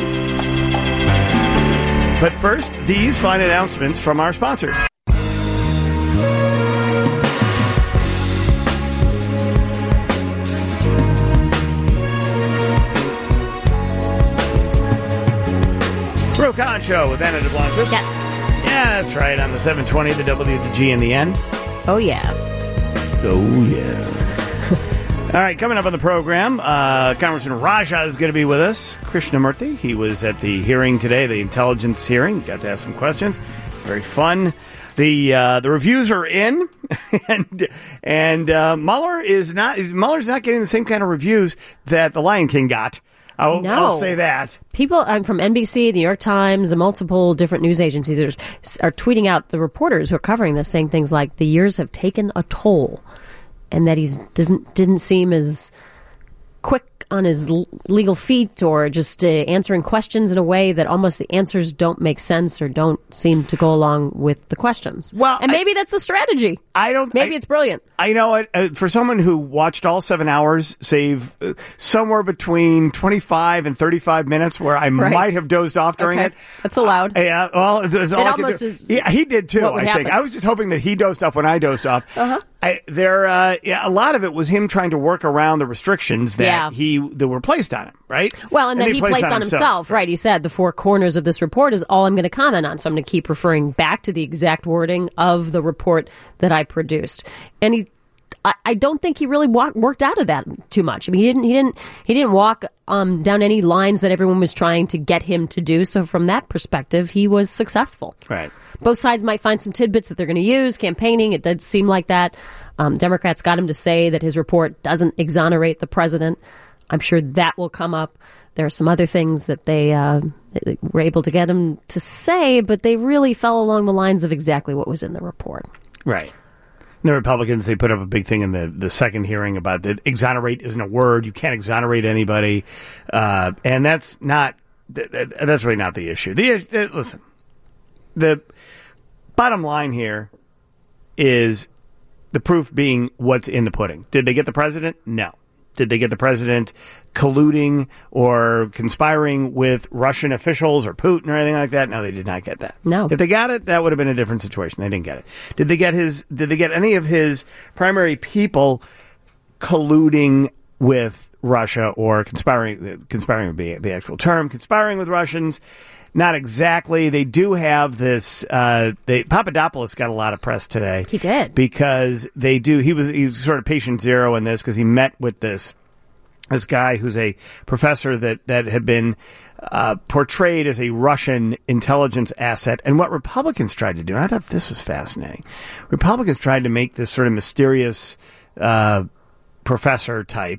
But first, these fine announcements from our sponsors. Brooke Hahn Show with Anna DeBlantis. Yes. Yeah, that's right. On the seven twenty, the W, the G, and the N. Oh, yeah. Oh, yeah. All right, coming up on the program, uh, Congressman Raja is going to be with us. Krishnamurthy, he was at the hearing today, the intelligence hearing. Got to ask some questions. Very fun. The uh, the reviews are in, and and uh, Mueller is not. Mueller's not getting the same kind of reviews that the Lion King got. I'll, no. I'll say that. People um, from N B C, the New York Times, and multiple different news agencies are, are tweeting out the reporters who are covering this, saying things like the years have taken a toll, and that he doesn't didn't seem as quick on his l- legal feet, or just uh, answering questions in a way that almost the answers don't make sense or don't seem to go along with the questions. Well, and maybe I, that's the strategy. I don't. Maybe I, it's brilliant. I know it. Uh, for someone who watched all seven hours, save uh, somewhere between twenty-five and thirty-five minutes, where I right. might have dozed off during okay. it. That's allowed. Uh, yeah. Well, it's, it's all it I almost could do. is. Yeah, he did too. I happen. think. I was just hoping that he dozed off when I dozed off. Uh huh. I, there, uh, yeah, a lot of it was him trying to work around the restrictions that yeah. he that were placed on him, right? Well, and, and then he placed, placed on himself, himself, right? He said the four corners of this report is all I'm going to comment on, so I'm going to keep referring back to the exact wording of the report that I produced. And he, I, I don't think he really walk, worked out of that too much. I mean, he didn't, he didn't, he didn't walk um, down any lines that everyone was trying to get him to do. So from that perspective, he was successful. Right. Both sides might find some tidbits that they're going to use. Campaigning, it did seem like that. Um, Democrats got him to say that his report doesn't exonerate the president. I'm sure that will come up. There are some other things that they, uh, they were able to get him to say, but they really fell along the lines of exactly what was in the report. Right. And the Republicans, they put up a big thing in the, the second hearing about that exonerate isn't a word. You can't exonerate anybody. Uh, and that's not, that, that's really not the issue. The, the listen, the bottom line here is the proof being what's in the pudding. Did they get the president? No. Did they get the president colluding or conspiring with Russian officials or Putin or anything like that? No, they did not get that. No. If they got it, that would have been a different situation. They didn't get it. Did they get his? Did they get any of his primary people colluding with Russia or conspiring? Conspiring would be the actual term. Conspiring with Russians. Not exactly. They do have this. Uh, they, Papadopoulos got a lot of press today. He did, because they do. He was he's sort of patient zero in this because he met with this this guy who's a professor that that had been uh, portrayed as a Russian intelligence asset. And what Republicans tried to do, and I thought this was fascinating. Republicans tried to make this sort of mysterious uh, professor type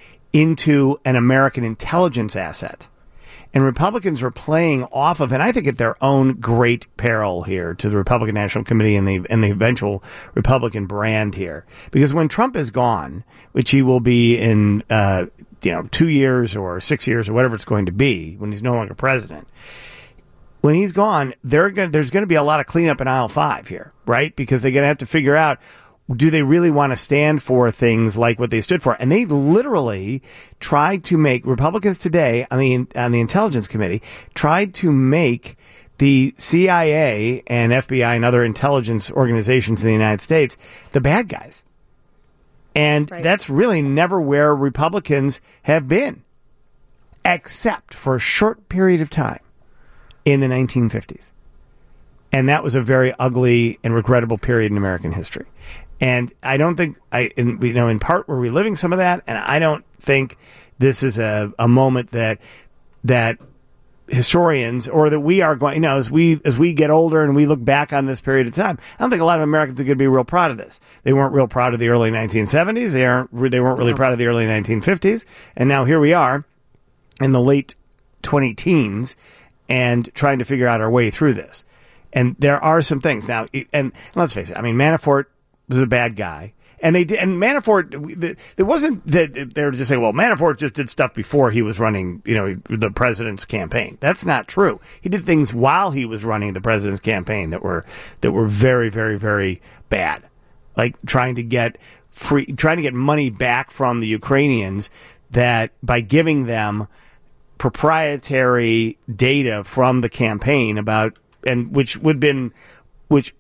into an American intelligence asset. And Republicans were playing off of, and I think at their own great peril here, to the Republican National Committee and the and the eventual Republican brand here. Because when Trump is gone, which he will be in, uh, you know, two years or six years or whatever it's going to be, when he's no longer president, when he's gone, they're gonna, there's going to be a lot of cleanup in aisle five here, right? Because they're going to have to figure out, do they really want to stand for things like what they stood for? And they literally tried to make Republicans today on the on the Intelligence Committee tried to make the C I A and F B I and other intelligence organizations in the United States the bad guys. And right. That's really never where Republicans have been, except for a short period of time in the nineteen fifties. And that was a very ugly and regrettable period in American history. And I don't think, I, in, you know, in part we're reliving some of that, and I don't think this is a, a moment that that historians or that we are going, you know, as we as we get older and we look back on this period of time, I don't think a lot of Americans are going to be real proud of this. They weren't real proud of the early nineteen seventies. They aren't. They weren't really proud of the early nineteen fifties. And now here we are in the late twenty teens and trying to figure out our way through this. And there are some things now, and let's face it. I mean, Manafort was a bad guy, And they did, and Manafort, it wasn't that they were just saying, well, Manafort just did stuff before he was running, you know, the president's campaign. That's not true. He did things while he was running the president's campaign that were that were very, very, very bad. Like trying to get free, trying to get money back from the Ukrainians that by giving them proprietary data from the campaign about, and which would have been, which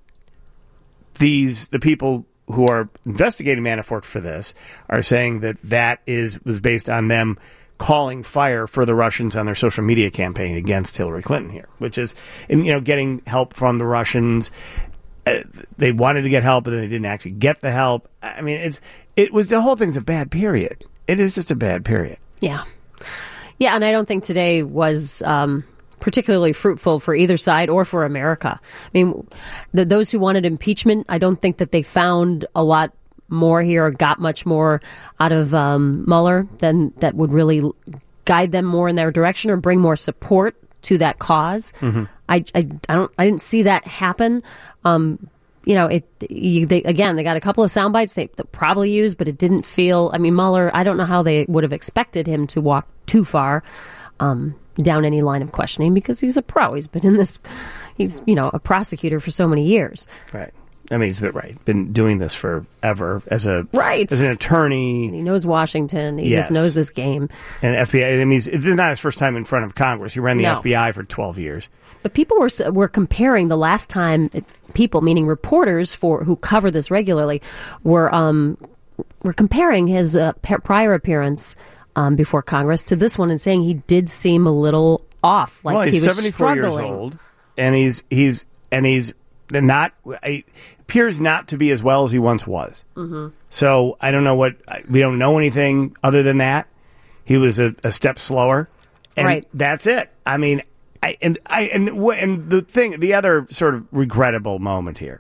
these, the people who are investigating Manafort for this are saying that that is was based on them calling fire for the Russians on their social media campaign against Hillary Clinton here, which is, and, you know, getting help from the Russians. Uh, they wanted to get help, but then they didn't actually get the help. I mean, it's it was the whole thing's a bad period. It is just a bad period. Yeah. Yeah, and I don't think today was um, particularly fruitful for either side or for America. I mean, the, those who wanted impeachment, I don't think that they found a lot more here or got much more out of um, Mueller than that would really guide them more in their direction or bring more support to that cause. Mm-hmm. I, I, I don't I didn't see that happen. Um, you know, it you, they, again, they got a couple of sound bites they probably used, but it didn't feel. I mean, Mueller, I don't know how they would have expected him to walk too far um, down any line of questioning because he's a pro. He's been in this. He's you know a prosecutor for so many years. Right. I mean, he's been right. Been doing this forever as a right as an attorney. And he knows Washington. He yes. just knows this game. And F B I. I mean, it's not his first time in front of Congress. He ran the no. F B I for twelve years. But people were were comparing the last time people, meaning reporters for who cover this regularly, were um were comparing his uh, prior appearance um, before Congress to this one and saying he did seem a little off, like well, he's he was seventy-four struggling. years old, and he's he's and he's not he appears not to be as well as he once was. Mm-hmm. So I don't know what we don't know anything other than that. He was a, a step slower, and right. that's it. I mean. I, and I and and the thing, the other sort of regrettable moment here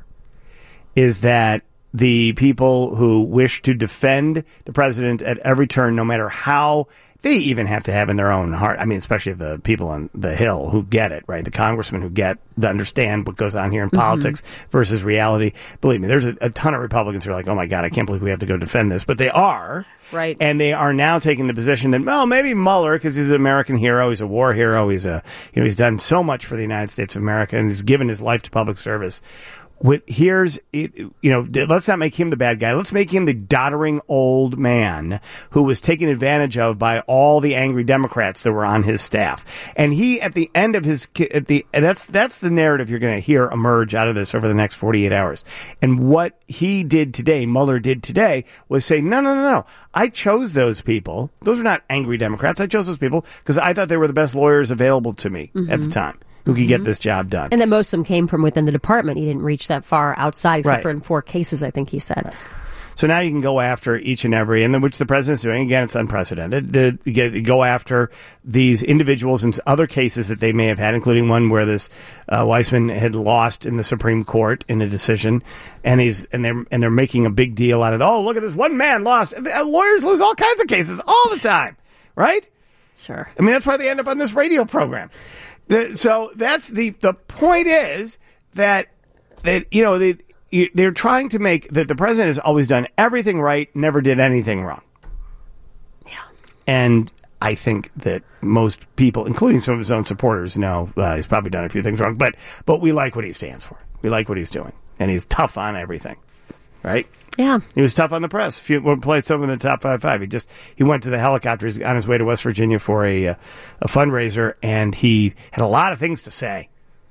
is that the people who wish to defend the president at every turn, no matter how they even have to have in their own heart. I mean, especially the people on the Hill who get it, right? The congressmen who get, that understand what goes on here in mm-hmm. politics versus reality. Believe me, there's a, a ton of Republicans who are like, oh my God, I can't believe we have to go defend this. But they are. Right. And they are now taking the position that, well, maybe Mueller, because he's an American hero, he's a war hero, he's a, you know, he's done so much for the United States of America, and he's given his life to public service. What, here's, you know, let's not make him the bad guy. Let's make him the doddering old man who was taken advantage of by all the angry Democrats that were on his staff. And he, at the end of his, at the that's that's the narrative you're going to hear emerge out of this over the next forty-eight hours. And what he did today, Mueller did today, was say, no, no, no, no. I chose those people. Those are not angry Democrats. I chose those people because I thought they were the best lawyers available to me mm-hmm. at the time, who could get this job done. And that most of them came from within the department. He didn't reach that far outside, except right. for in four cases, I think he said. Right. So now you can go after each and every, and then which the president's doing. Again, it's unprecedented. The, you get, you go after these individuals in other cases that they may have had, including one where this uh, Weissman had lost in the Supreme Court in a decision, and he's and they're and they're making a big deal out of it. Oh, look at this one man lost. Lawyers lose all kinds of cases all the time, right? Sure. I mean, that's why they end up on this radio program. The, so that's the the point is that that you know they they're trying to make that the president has always done everything right, never did anything wrong. Yeah, and I think that most people, including some of his own supporters, know uh, he's probably done a few things wrong. But but we like what he stands for. We like what he's doing, and he's tough on everything. Right? Yeah. He was tough on the press. If you want to play some of the top five five, he just he went to the helicopter. He's on his way to West Virginia for a uh, a fundraiser, and he had a lot of things to say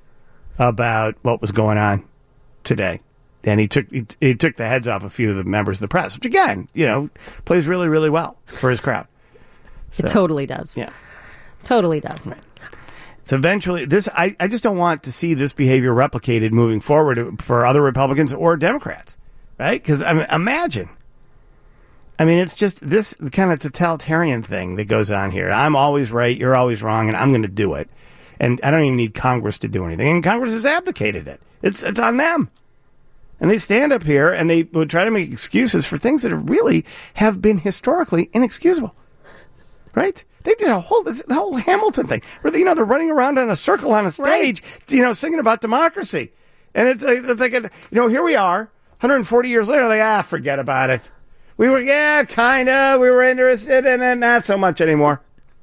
about what was going on today. And he took he, he took the heads off a few of the members of the press, which again, you know, plays really really well for his crowd. So, it totally does. Yeah, totally does. Right. So eventually, this I, I just don't want to see this behavior replicated moving forward for other Republicans or Democrats. Right? Because I mean, imagine. I mean, it's just this kind of totalitarian thing that goes on here. I'm always right, you're always wrong, and I'm going to do it. And I don't even need Congress to do anything. And Congress has abdicated it. It's it's on them. And they stand up here and they would try to make excuses for things that really have been historically inexcusable. Right? They did a whole this, the whole Hamilton thing where they, you know they're running around in a circle on a stage, right. you know, singing about democracy. And it's it's like a, you know here we are. one hundred forty years later, like, ah, forget about it. We were, yeah, kind of. We were interested in it, not so much anymore.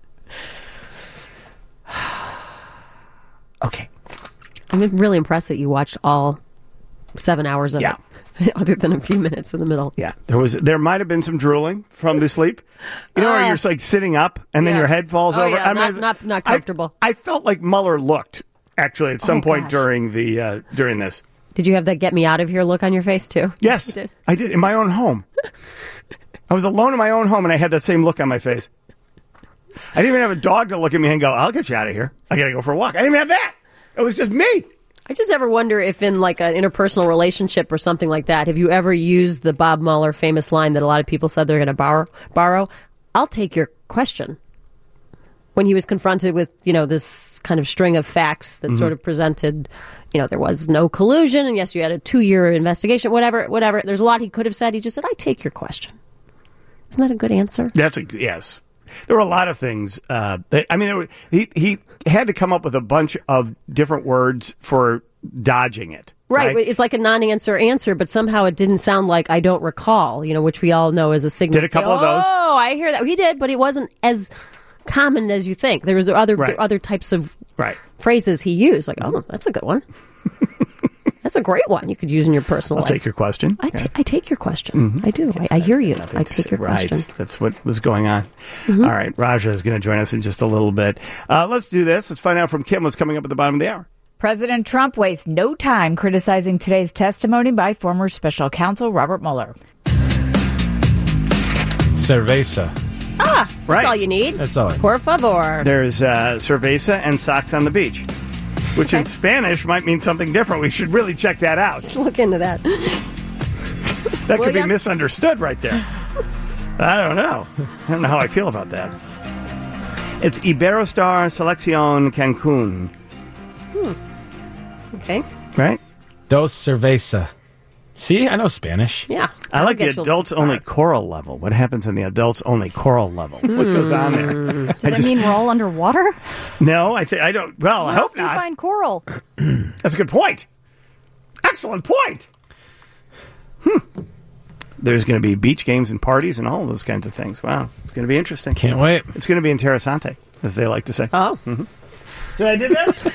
Okay. I'm really impressed that you watched all seven hours of Yeah. it, other than a few minutes in the middle. Yeah, there was. There might have been some drooling from the sleep. You know, Uh, where you're just like sitting up and then yeah. your head falls Oh, over. yeah, I not- it's- not- not I- comfortable. I, felt like Mueller looked actually at some Oh, point gosh. during the uh, during this. Did you have that get me out of here look on your face, too? Yes, You did. I did in my own home. I was alone in my own home, and I had that same look on my face. I didn't even have a dog to look at me and go, "I'll get you out of here. I got to go for a walk." I didn't even have that. It was just me. I just ever wonder if in like an interpersonal relationship or something like that, have you ever used the Bob Mueller famous line that a lot of people said they're going to borrow, borrow? I'll take your question. When he was confronted with, you know, this kind of string of facts that Mm-hmm. sort of presented, you know, there was no collusion, and yes, you had a two-year investigation, whatever, whatever. There's a lot he could have said. He just said, I take your question. Isn't that a good answer? That's a yes. There were a lot of things. Uh, that, I mean, there were, he he had to come up with a bunch of different words for dodging it. Right. It's like a non-answer answer, but somehow it didn't sound like I don't recall, you know, which we all know as a signal. Did a to say, couple of those. Oh, I hear that. He did, but it wasn't as common as you think. There was other Right. there were other types of Right. phrases he used. Like, oh, that's a good one. That's a great one you could use in your personal I'll life. take your question. I, ta- I take your question. I do. I, I hear you. I take your Right. question. That's what was going on. Mm-hmm. All right. Raja is going to join us in just a little bit. Uh, let's do this. Let's find out from Kim what's coming up at the bottom of the hour. President Trump wastes no time criticizing today's testimony by former special counsel Robert Mueller. Cerveza. Ah, that's Right. all you need. That's all I need. Por favor. There's uh, cerveza and socks on the beach, which in Okay. Spanish might mean something different. We should really check that out. Look into that. That could be William? misunderstood right there. I don't know. I don't know how I feel about that. It's Iberostar Selección Cancun, Okay. right? Dos cerveza. See, I know Spanish. Yeah. I I'll like the get you a adults only choral level. What happens in the adults only choral level? What goes on there? Hmm. Does that mean we're all underwater? No, I think I don't. Well, I How else hope do you not. find coral? That's a good point. Excellent point. Hmm. There's going to be beach games and parties and all those kinds of things. Wow, it's going to be interesting. Can't wait. It's going to be interessante, as they like to say. Oh. So I did that.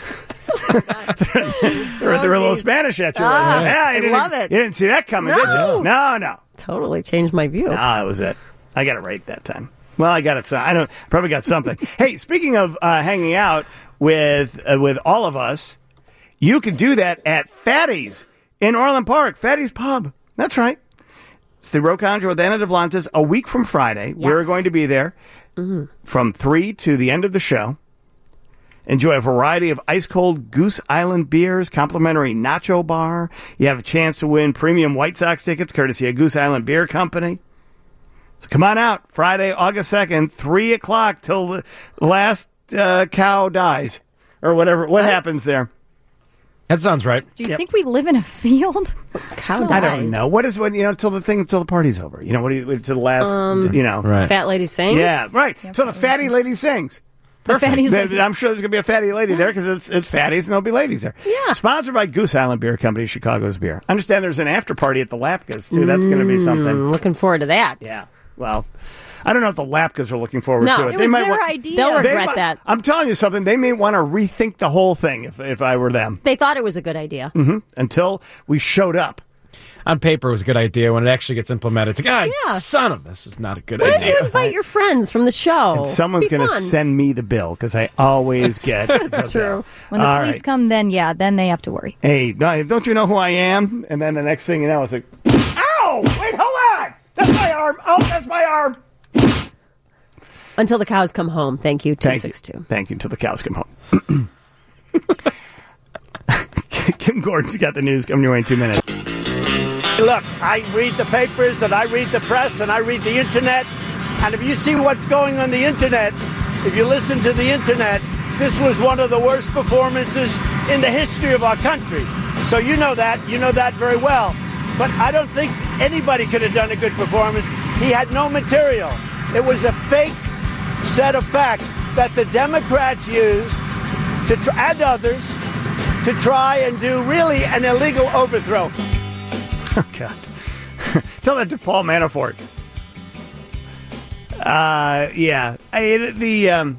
they're they're a little Spanish at you. right Ah, now. Yeah, I you didn't- love it. You didn't see that coming, did No. you? No, no. Totally changed my view. No, that was it. I got it right that time. Well, I got it. So I don't probably got something. Hey, speaking of uh, hanging out with uh, with all of us, you can do that at Fatty's in Orland Park. Fatty's Pub. That's right. It's the Rocandro with Anna Devlantis a week from Friday. We're Yes. going to be there from three to the end of the show. Enjoy a variety of ice-cold Goose Island beers, complimentary nacho bar. You have a chance to win premium White Sox tickets, courtesy of Goose Island Beer Company. So come on out, Friday, August second, three o'clock till the last uh, cow dies. Or whatever. What happens there? That sounds right. Do you Yep. think we live in a field? Cow I dies. don't know. What is when, you know, till the thing, till the party's over. You know, what do you, till the last, you know. Right. Fat lady sings? Yeah, right. Till the fatty lady sings. The fatties Then like- I'm sure there's going to be a fatty lady there because it's it's fatties and there'll be ladies there. Yeah. Sponsored by Goose Island Beer Company, Chicago's beer. Understand there's an after party at the Lapkas too. That's going to be something. I'm looking forward to that. Yeah. Well, I don't know if the Lapkas are looking forward No, to it. It They was might their wa- idea. They'll they regret might- that. I'm telling you something. They may want to rethink the whole thing if if I were them. They thought it was a good idea. Until we showed up. On paper, it was a good idea. When it actually gets implemented, it's like, ah, Yeah. son of this is not a good Why don't idea. you invite your friends from the show? And someone's Be going to fun. send me the bill because I always get That's the true. bill. When the All police right. come, then yeah, then they have to worry. Hey, no, don't you know who I am? And then the next thing you know, it's like, ow! Wait, hold on! That's my arm! Oh, that's my arm! Until the cows come home. Thank you, two Thank six two. you. Thank you until the cows come home. Kim Gordon's got the news coming your way in two minutes. Look, I read the papers and I read the press and I read the internet. And if you see what's going on the internet, if you listen to the internet, this was one of the worst performances in the history of our country. So you know that. You know that very well. But I don't think anybody could have done a good performance. He had no material. It was a fake set of facts that the Democrats used to try, and others to try and do really an illegal overthrow. Oh, God. Tell that to Paul Manafort. Uh, yeah. I, the, um...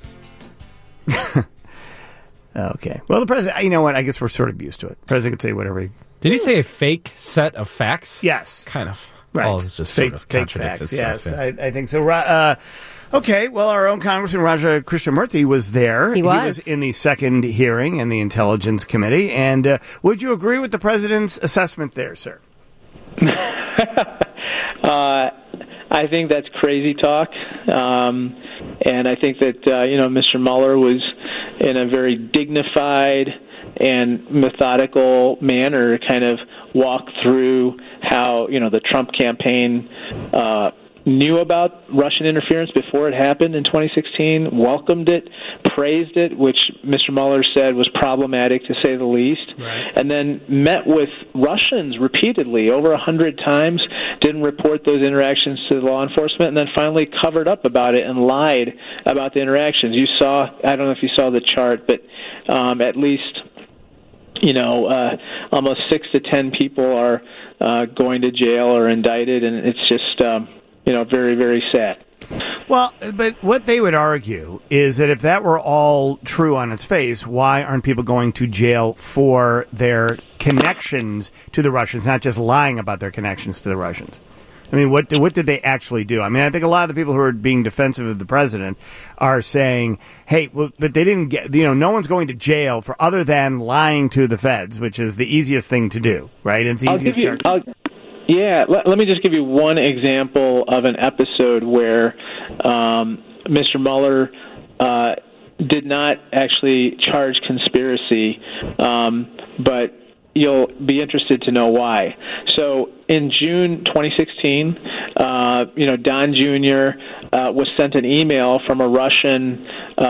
okay. Well, the president, you know what? I guess we're sort of used to it. The president can say whatever he... Did he say a fake set of facts? Yes. Kind of. Right. All is just fake, sort of fake contradicts facts, itself, yes. yeah. I, I think so. Uh, okay, well, our own Congressman Raja Krishnamurthy was there. He was. He was in the second hearing in the Intelligence Committee. And uh, would you agree with the president's assessment there, sir? uh, I think that's crazy talk. Um, and I think that, uh, you know, Mister Mueller was in a very dignified and methodical manner kind of walk through how, you know, the Trump campaign uh, knew about Russian interference before it happened in twenty sixteen, welcomed it, praised it, which Mister Mueller said was problematic to say the least, right. and then met with Russians repeatedly, over a hundred times, didn't report those interactions to law enforcement, and then finally covered up about it and lied about the interactions. You saw, I don't know if you saw the chart, but um, at least, you know, uh, almost six to ten people are uh, going to jail or indicted, and it's just, um, you know, very, very sad. Well, but what they would argue is that if that were all true on its face, why aren't people going to jail for their connections to the Russians, not just lying about their connections to the Russians? I mean, what what did they actually do? I mean, I think a lot of the people who are being defensive of the president are saying, hey, well, but they didn't get, you know, no one's going to jail for other than lying to the feds, which is the easiest thing to do, right? It's the I'll easiest give you, charge. I'll, yeah, let, let me just give you one example of an episode where um, Mister Mueller uh, did not actually charge conspiracy, um, but you'll be interested to know why. So in June twenty sixteen, uh, you know, Don Junior Uh, was sent an email from a Russian,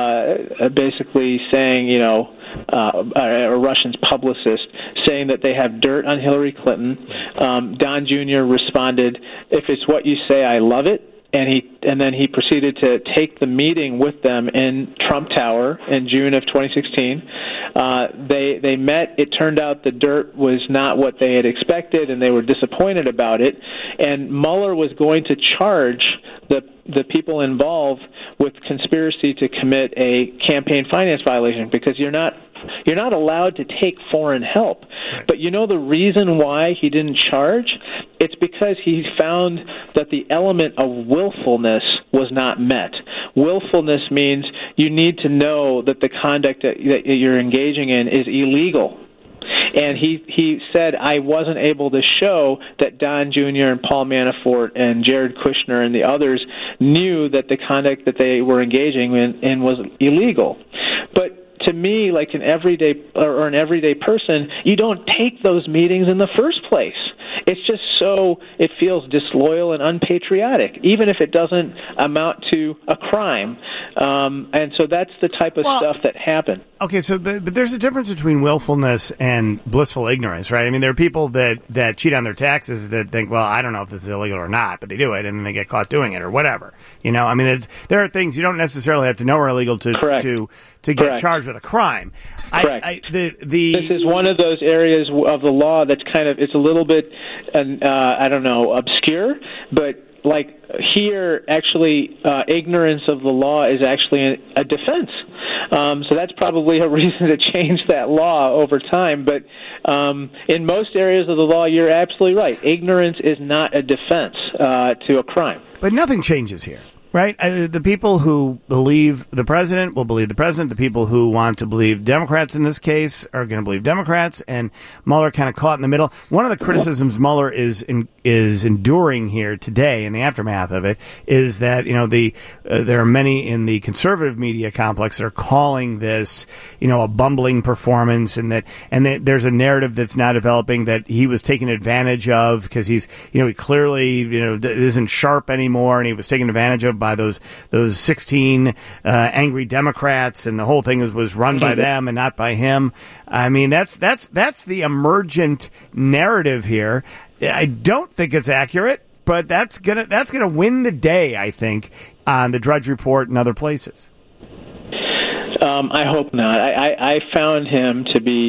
uh, basically saying, you know, uh, a Russian's publicist saying that they have dirt on Hillary Clinton. Um, Don Junior responded, "If it's what you say, I love it." And he and then he proceeded to take the meeting with them in Trump Tower in June of twenty sixteen. Uh, they they met. It turned out the dirt was not what they had expected, and they were disappointed about it. And Mueller was going to charge the the people involved with conspiracy to commit a campaign finance violation, because you're not you're not allowed to take foreign help. But you know the reason why he didn't charge? It's because he found that the element of willfulness was not met. Willfulness means you need to know that the conduct that you're engaging in is illegal. And he, he said, I wasn't able to show that Don Junior and Paul Manafort and Jared Kushner and the others knew that the conduct that they were engaging in, in was illegal. But to me, like an everyday or an everyday person, you don't take those meetings in the first place. It's just so, it feels disloyal and unpatriotic, even if it doesn't amount to a crime. Um, and so that's the type of well, stuff that happened. Okay, so but, but there's a difference between willfulness and blissful ignorance, right? I mean, there are people that, that cheat on their taxes that think, well, I don't know if this is illegal or not, but they do it, and then they get caught doing it or whatever. You know, I mean, it's, there are things you don't necessarily have to know are illegal to Correct. to to get Correct. charged with a crime. Correct. I, I, the the This is one of those areas of the law that's kind of, it's a little bit, uh, I don't know, obscure, but like here, actually, uh, ignorance of the law is actually a, a defense. Um, so that's probably a reason to change that law over time. But um, in most areas of the law, you're absolutely right. Ignorance is not a defense uh, to a crime. But nothing changes here. Right? Uh, the people who believe the president will believe the president. The people who want to believe Democrats in this case are going to believe Democrats. And Mueller kind of caught in the middle. One of the criticisms Mueller is in, is enduring here today in the aftermath of it is that, you know, the uh, there are many in the conservative media complex that are calling this, you know, a bumbling performance, and that and that there's a narrative that's now developing that he was taken advantage of because he's, you know, he clearly, you know, isn't sharp anymore, and he was taken advantage of by those those sixteen uh, angry Democrats, and the whole thing was, was run by them and not by him. I mean, that's that's that's the emergent narrative here. I don't think it's accurate, but that's gonna that's gonna win the day, I think, on the Drudge Report and other places. Um, I hope not. I, I, I found him to be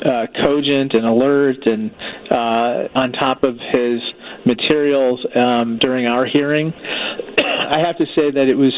uh, cogent and alert and uh, on top of his materials um, during our hearing. I have to say that it was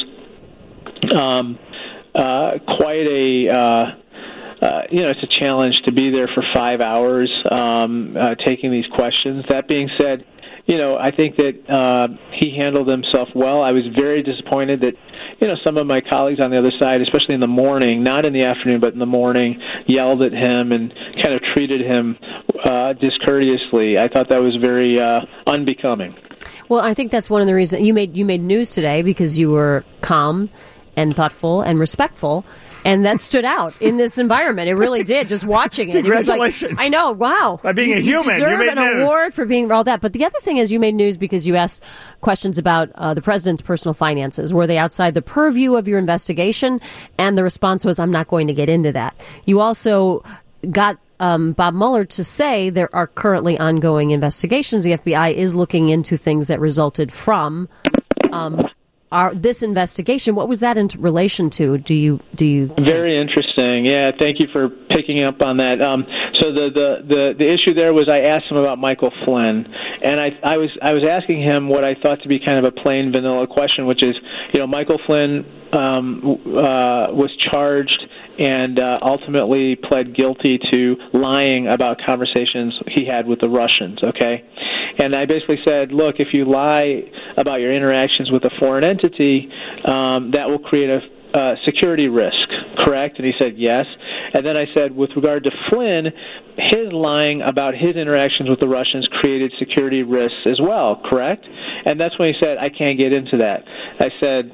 um, uh, quite a, uh, uh, you know, it's a challenge to be there for five hours um, uh, taking these questions. That being said, you know, I think that uh, he handled himself well. I was very disappointed that, you know, some of my colleagues on the other side, especially in the morning, not in the afternoon, but in the morning, yelled at him and kind of treated him uh, discourteously. I thought that was very uh, unbecoming. Well, I think that's one of the reasons you made you made news today because you were calm and thoughtful and respectful, and that stood out in this environment. It really did. Just watching it, Congratulations! It was like, I know. Wow, by being you, a human, you deserve you made an news. award for being all that. But the other thing is, you made news because you asked questions about uh, the president's personal finances. Were they outside the purview of your investigation? And the response was, "I'm not going to get into that." You also got Um, Bob Mueller to say there are currently ongoing investigations. The F B I is looking into things that resulted from um, our, this investigation. What was that in relation to? Do you do you? Very interesting. Yeah, thank you for picking up on that. Um, so the, the, the, the issue there was I asked him about Michael Flynn, and I, I was I was asking him what I thought to be kind of a plain vanilla question, which is, you know, Michael Flynn um, uh, was charged and uh, ultimately pled guilty to lying about conversations he had with the Russians, okay? And I basically said, look, if you lie about your interactions with a foreign entity, um, that will create a uh, security risk, correct? And he said, yes. And then I said, with regard to Flynn, his lying about his interactions with the Russians created security risks as well, correct? And that's when he said, I can't get into that. I said,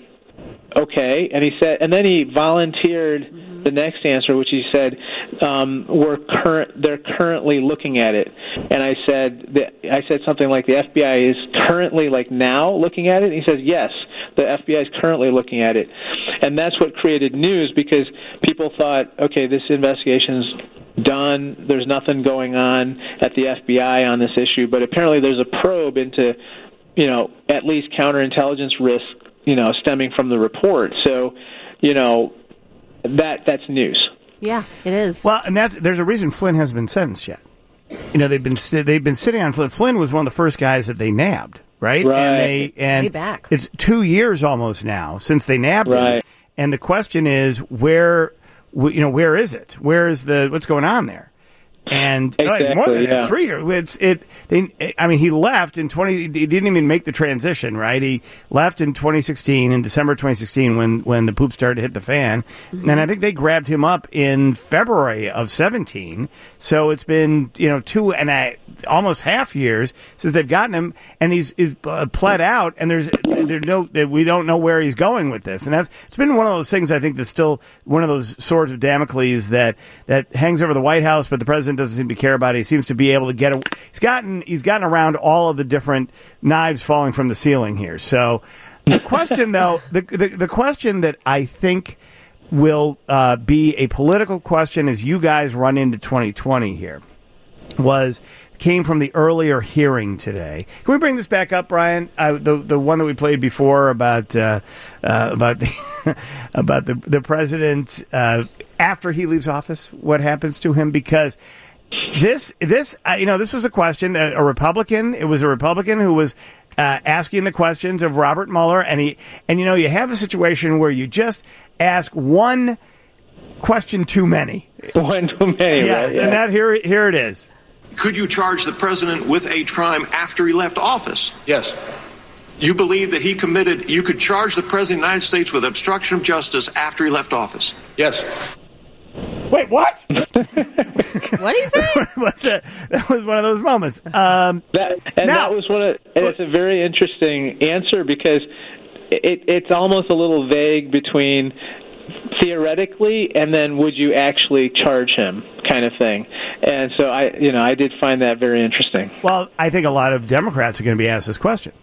okay. And he said, and then he volunteered the next answer, which he said, um, "We're current. They're currently looking at it." And I said, that, I said something like, "The F B I is currently, like now, looking at it." And he says, "Yes, the F B I is currently looking at it," and that's what created news because people thought, "Okay, this investigation's done. There's nothing going on at the F B I on this issue," but apparently there's a probe into, you know, at least counterintelligence risk, you know, stemming from the report. So, you know. That that's news. Yeah, it is. Well, and that's there's a reason Flynn hasn't been sentenced yet. You know, they've been they've been sitting on Flynn. Flynn was one of the first guys that they nabbed, right? Right. And they and Way back. It's two years almost now since they nabbed right. him. And the question is, where, you know, where is it? Where is the what's going on there? And exactly, no, it's more than yeah. it's three years. It's it. They, I mean, he left in twenty. He didn't even make the transition, right? He left in twenty sixteen, in December twenty sixteen, when when the poop started to hit the fan. Mm-hmm. And I think they grabbed him up in February of seventeen. So it's been you know two and a almost half years since they've gotten him, and he's is uh, pled out. And there's there's no we don't know where he's going with this. And that's it's been one of those things I think that's still one of those swords of Damocles that that hangs over the White House, but the president doesn't seem to care about it. He seems to be able to get a, he's gotten he's gotten around all of the different knives falling from the ceiling here. So the question though the, the the question that I think will uh, be a political question as you guys run into twenty twenty here was came from the earlier hearing today. Can we bring this back up, Brian? Uh, the the one that we played before about uh, uh, about the about the the president uh, after he leaves office, what happens to him? Because this this uh, you know this was a question a, a Republican. It was a Republican who was uh, asking the questions of Robert Mueller, and he and you know you have a situation where you just ask one question too many. One too many. Yes, right? Yeah. and that here here it is. Could you charge the president with a crime after he left office? Yes. You believe that he committed, you could charge the president of the United States with obstruction of justice after he left office? Yes. Wait, what? What did he say? What's that? That was one of those moments. Um, that, and now, that was one of, and it's a very interesting answer because it, it's almost a little vague between theoretically and then would you actually charge him kind of thing. And so I, you know, I did find that very interesting. Well, I think a lot of Democrats are going to be asked this question.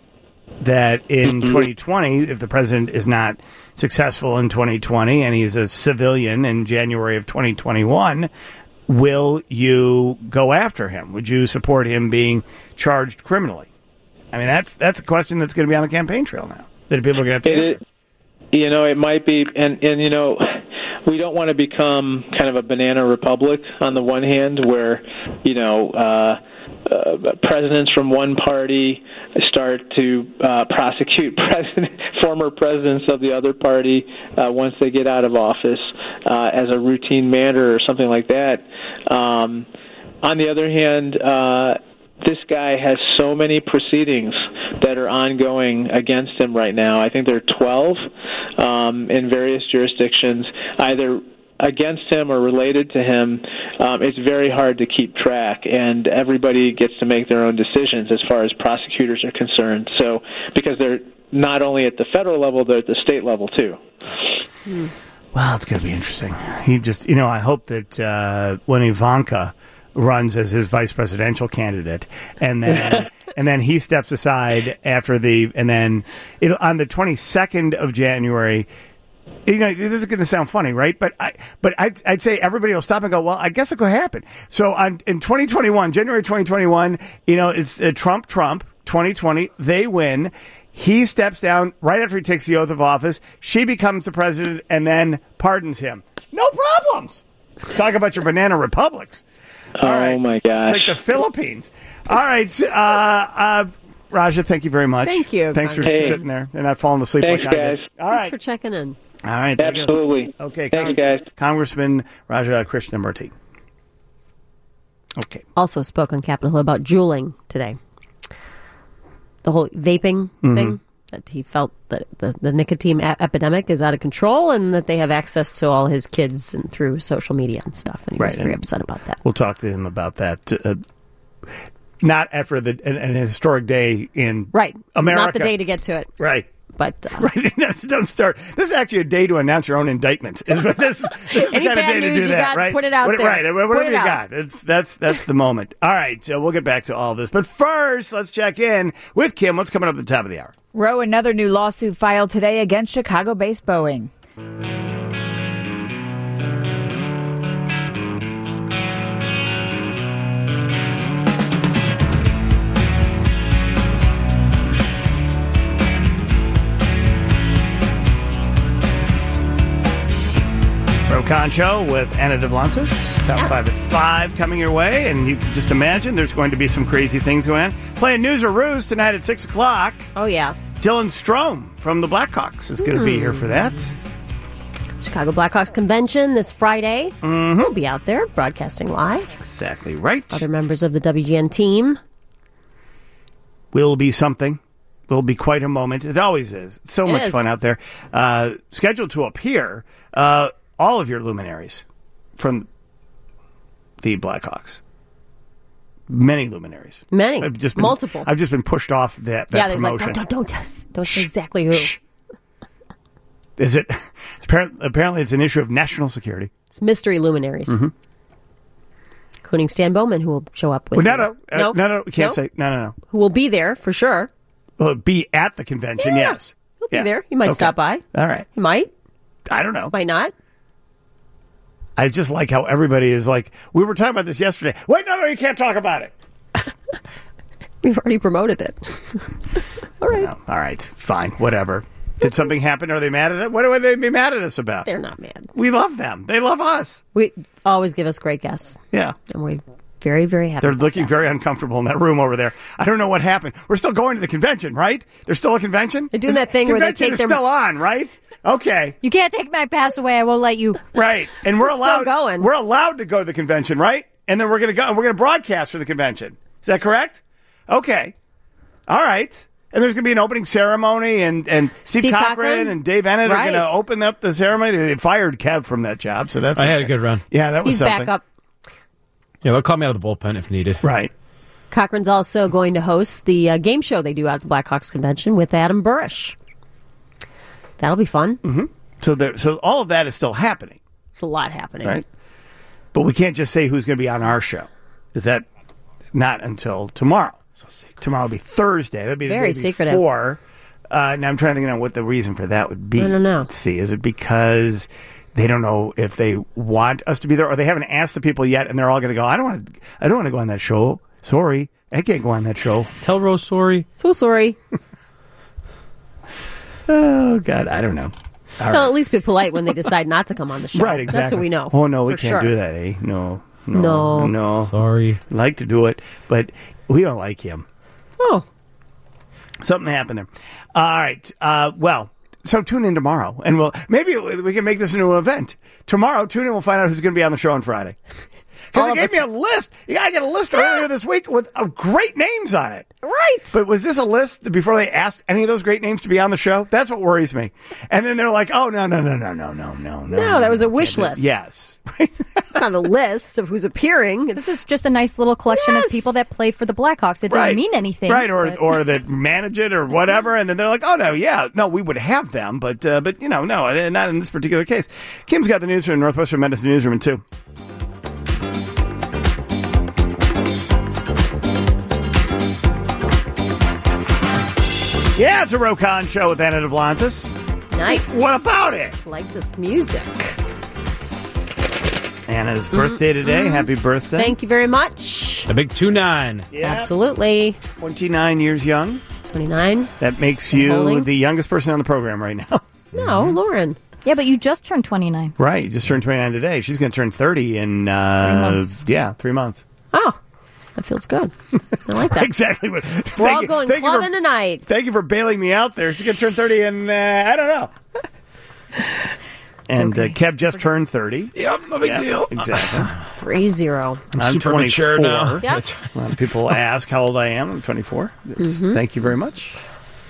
That in mm-hmm. twenty twenty, if the president is not successful in twenty twenty and he's a civilian in January of twenty twenty-one, will you go after him? Would you support him being charged criminally? I mean, that's that's a question that's going to be on the campaign trail now that people are going to have to it answer. Is, you know, it might be, and, and you know, we don't want to become kind of a banana republic on the one hand, where you know uh, uh, presidents from one party start to uh, prosecute president, former presidents of the other party uh, once they get out of office uh, as a routine matter or something like that. Um, on the other hand, uh, this guy has so many proceedings that are ongoing against him right now. I think there are twelve um, in various jurisdictions, either against him or related to him. Um, it's very hard to keep track, and everybody gets to make their own decisions as far as prosecutors are concerned. So, because they're not only at the federal level, they're at the state level too. Well, it's going to be interesting. He just, you know, I hope that uh, when Ivanka runs as his vice presidential candidate, and then and then he steps aside after the, and then it, on the twenty-second of January. You know, this is going to sound funny, right? But I, but I'd, I'd say everybody will stop and go, well, I guess it could happen. So on, in twenty twenty-one, January twenty twenty-one, you know, it's uh, Trump, Trump, twenty twenty, they win. He steps down right after he takes the oath of office. She becomes the president and then pardons him. No problems. Talk about your banana republics. All oh, right. my gosh. It's like the Philippines. All right. Uh, uh, Raja, thank you very much. Thank you. Thanks for Hey. sitting there and not falling asleep Thanks, like I guys. did. All Thanks right. for checking in. All right. there you go. Absolutely. Okay. Thank you, guys. Congressman Raja Krishnamurti. Okay. Also spoke on Capitol Hill about juuling today. The whole vaping Mhm. thing, that he felt that the, the nicotine a- epidemic is out of control and that they have access to all his kids and through social media and stuff. And he was Right, very and upset about that. We'll talk to him about that. Uh, not after the an, an historic day in Right. America. Not the day to get to it. Right. But uh, Right. Don't start. This is actually a day to announce your own indictment. Is what this, is- this is the Any kind of bad day to news do you that, got, right? put it out What- there. Right. Whatever Put it you out. got. It's that's that's the moment. All right. So we'll get back to all this. But first, let's check in with Kim. What's coming up at the top of the hour? Roe, another new lawsuit filed today against Chicago-based Boeing. Ro Concho with Anna Devlantis. Top Yes. five at five coming your way. And you can just imagine there's going to be some crazy things going on. Playing News or Ruse tonight at six o'clock. Oh, yeah. Dylan Strome from the Blackhawks is going to be Hmm. here for that. Chicago Blackhawks convention this Friday. Mm-hmm. We'll be out there broadcasting live. Exactly right. Other members of the W G N team. Will be something. Will be quite a moment. It always is. It's so It much is. fun out there. Uh, scheduled to appear, uh, all of your luminaries from the Blackhawks. Many luminaries. Many. I've just been, Multiple. I've just been pushed off that, that yeah, there's promotion. like, don't, don't, don't, don't say exactly who. Is it? It's apparently, apparently, it's an issue of national security. It's mystery luminaries. Mhm. Including Stan Bowman, who will show up with Well, no, you. no, uh, no, no, we can't No? say. No, no, no. Who will be there for sure. Well, be at the convention, Yeah, yes. He'll be Yeah. there. He might Okay. stop by. All right. He might. I don't know. Might not. I just like how everybody is like, we were talking about this yesterday. Wait, no, no, you can't talk about it. We've already promoted it. All right. No, all right, fine, whatever. Did something happen? Are they mad at it? What would they be mad at us about? They're not mad. We love them. They love us. We always give us great guests. Yeah. And we're very, very happy. They're about looking that. very uncomfortable in that room over there. I don't know what happened. We're still going to the convention, right? There's still a convention? They're doing that thing where they Convention take is their- still on, right? Okay. You can't take my pass away. I won't let you. Right. And we're, We're still allowed going. We're allowed to go to the convention, right? And then we're going to go and we're going to broadcast for the convention. Is that correct? Okay. All right. And there's going to be an opening ceremony, and, and Steve, Steve Cochran, Cochran? and Dave Ennett are Right. going to open up the ceremony. They fired Kev from that job, so that's I had okay. a good run. Yeah, that was He's something. back up. Yeah, they'll call me out of the bullpen if needed. Right. Cochran's also going to host the uh, game show they do out at the Blackhawks convention with Adam Burrish. That'll be fun. Mm-hmm. So there, so all of that is still happening, There's a lot happening. right? But we can't just say who's going to be on our show. Is that not until tomorrow? Tomorrow will be Thursday. That'd be the Very day secretive. before. Uh, now I'm trying to think of what the reason for that would be. I don't know. Let's see. Is it because they don't know if they want us to be there, or they haven't asked the people yet, and they're all going to go? I don't want to. I don't want to go on that show. Sorry, I can't go on that show. Tell Rose sorry. So sorry. Oh God, I don't know. All Well, right. at least be polite when they decide not to come on the show. Right, exactly. That's what we know. Oh, no, we for can't sure. do that, eh? No. No. No. No. Sorry. Like to do it, but we don't like him. Oh. Something happened there. All right. Uh, well, so tune in tomorrow, and we'll maybe we can make this a new event. Tomorrow, tune in. We'll find out who's going to be on the show on Friday. Because All they of gave us. me a list. Yeah, I got a list earlier this week with uh, great names on it. Right. But was this a list before they asked any of those great names to be on the show? That's what worries me. And then they're like, "Oh no, no, no, no, no, no, no, no." No, that was a wish list. Yes. It's not a list of who's appearing. It's, This is just a nice little collection Yes. of people that play for the Blackhawks. It doesn't Right. mean anything. Right, or but- or that manage it or whatever, and then they're like, "Oh no, yeah, no, we would have them, but uh, but you know, no, not in this particular case." Kim's got the news from Northwestern Medicine Newsroom in two. Yeah, it's a Rokon show with Anna Devlantis. nice. What about it? Like this music. Anna's birthday today. Happy birthday. Thank you very much. The big two nine. Yeah. Absolutely. twenty-nine years young. twenty-nine. That makes you Holding. the youngest person on the program right now. No, Lauren. Yeah, but you just turned twenty-nine. Right, you just turned twenty-nine today. She's going to turn thirty in uh, Three months. Yeah, three months. Oh, that feels good. I like that. Exactly. What, We're thank all you- going thank you clubbing for- tonight. Thank you for bailing me out there. She's going to turn thirty in, uh, I don't know. And uh, okay. Kev just turned thirty. Yep, no big Yeah, deal. exactly. Three zero. I'm super twenty-four. mature now. Yep. A lot of people ask how old I am. I'm twenty-four. Yes. Mm-hmm. Thank you very much.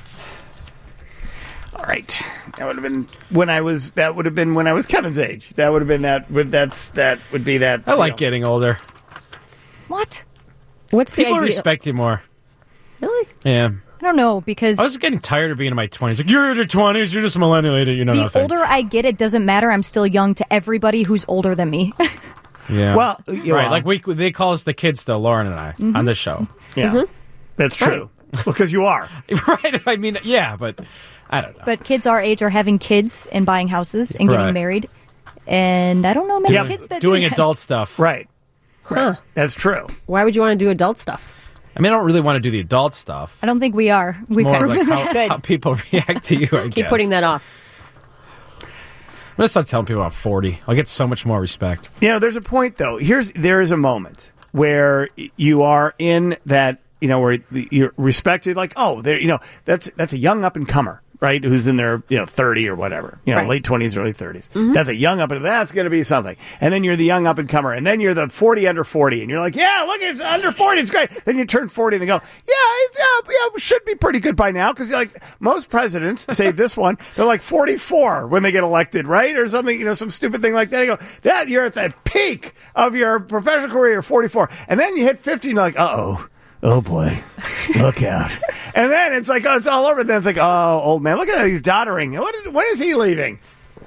All right. That would have been when I was. That would have been when I was Kevin's age. That would have been that. Would that's that would be that. I like deal. getting older. What? What's the People idea? respect you more. Really? Yeah. I don't know, because I was getting tired of being in my twenties. Like, you're in your twenties, you're just a millennial, you know the nothing. older I get, it doesn't matter. I'm still young to everybody who's older than me. Yeah. Well, you right. know, Like we they call us the kids still, Lauren and I, Mm-hmm. on this show. Yeah, that's true. Because you are. Right. I mean, yeah, but I don't know. But kids our age are having kids and buying houses and getting Right. married. And I don't know many Yeah, kids that Doing do that. adult stuff. Right. Huh. That's true. Why would you want to do adult stuff? I mean, I don't really want to do the adult stuff. I don't think we are. We've More had like how, Good. how people react to you, I Keep guess. putting that off. I'm going to start telling people I'm forty. I'll get so much more respect. You know, there's a point though. Here's there is a moment where you are in that, you know, where you're respected. Like, oh, there, you know, that's that's a young up and comer, right? Who's in their, you know, thirty or whatever, you know, Right. late twenties, early thirties. That's a young up and that's going to be something. And then you're the young up and comer, and then you're the forty under forty, and you're like, yeah, look, it's under forty, it's great. Then you turn forty, and they go, yeah, it's uh, yeah, it should be pretty good by now, because like most presidents, save this one, they're like forty-four when they get elected, right, or something, you know, some stupid thing like that. You go, that you're at the peak of your professional career, you're forty-four, and then you hit fifty, and you're like, uh oh. Oh boy, look out. And then it's like, oh, it's all over. Then it's like, oh, old man, look at how he's doddering. What is, when is he leaving?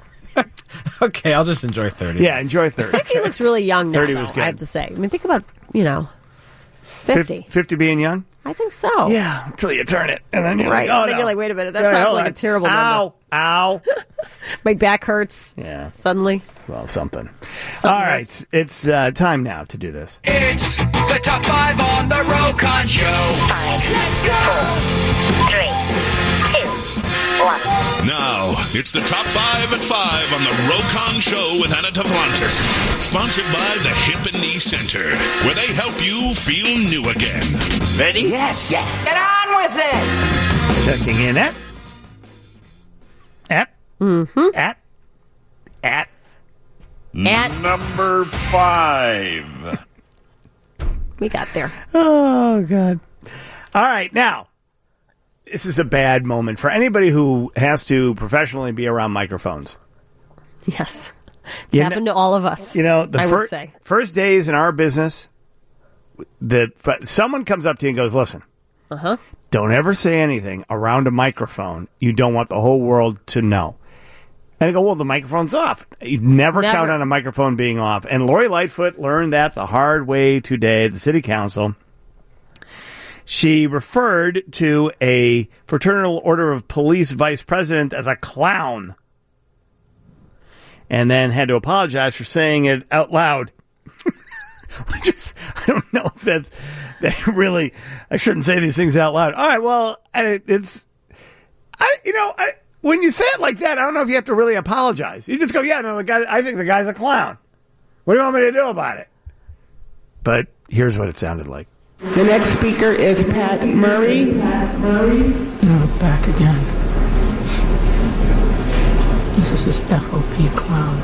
Okay, I'll just enjoy thirty. Yeah, enjoy thirty. fifty looks really young now, thirty though, was good. I have to say. I mean, think about, you know, fifty. fifty being young? I think so. Yeah, until you turn it. And then you're Right. like, oh, then no. you're like, wait a minute. That Yeah, sounds hold like on. a terrible Ow, number. ow. My back hurts. Yeah. Suddenly. Well, something. Something all right, hurts. it's uh, time now to do this. It's the top five on the Rokon Show. Five, let's go. Four, three, two, one. Now, it's the top five at five on the Rokon Show with Anna Devlantis. Sponsored by the Hip and Knee Center, where they help you feel new again. Ready? Yes. Yes. Get on with it. Checking in at. At. Mm-hmm. At. At. At. Number five. We got there. Oh, God. All right, now, this is a bad moment for anybody who has to professionally be around microphones. Yes. It's You happened to all of us. You know, the I fir- would say. first days in our business, that f- someone comes up to you and goes, listen, Uh-huh. don't ever say anything around a microphone you don't want the whole world to know. And I go, well, the microphone's off. You never, Never. count on a microphone being off. And Lori Lightfoot learned that the hard way today at the city council. She referred to a Fraternal Order of Police vice president as a clown. And then had to apologize for saying it out loud. Which is, I don't know if that's that really, I shouldn't say these things out loud. All right, well, I, it's, I, you know, I, when you say it like that, I don't know if you have to really apologize. You just go, yeah, no, the guy. I think the guy's a clown. What do you want me to do about it? But here's what it sounded like. The next speaker is Pat Murray. Pat Murray. No, back again. This is this F O P clown.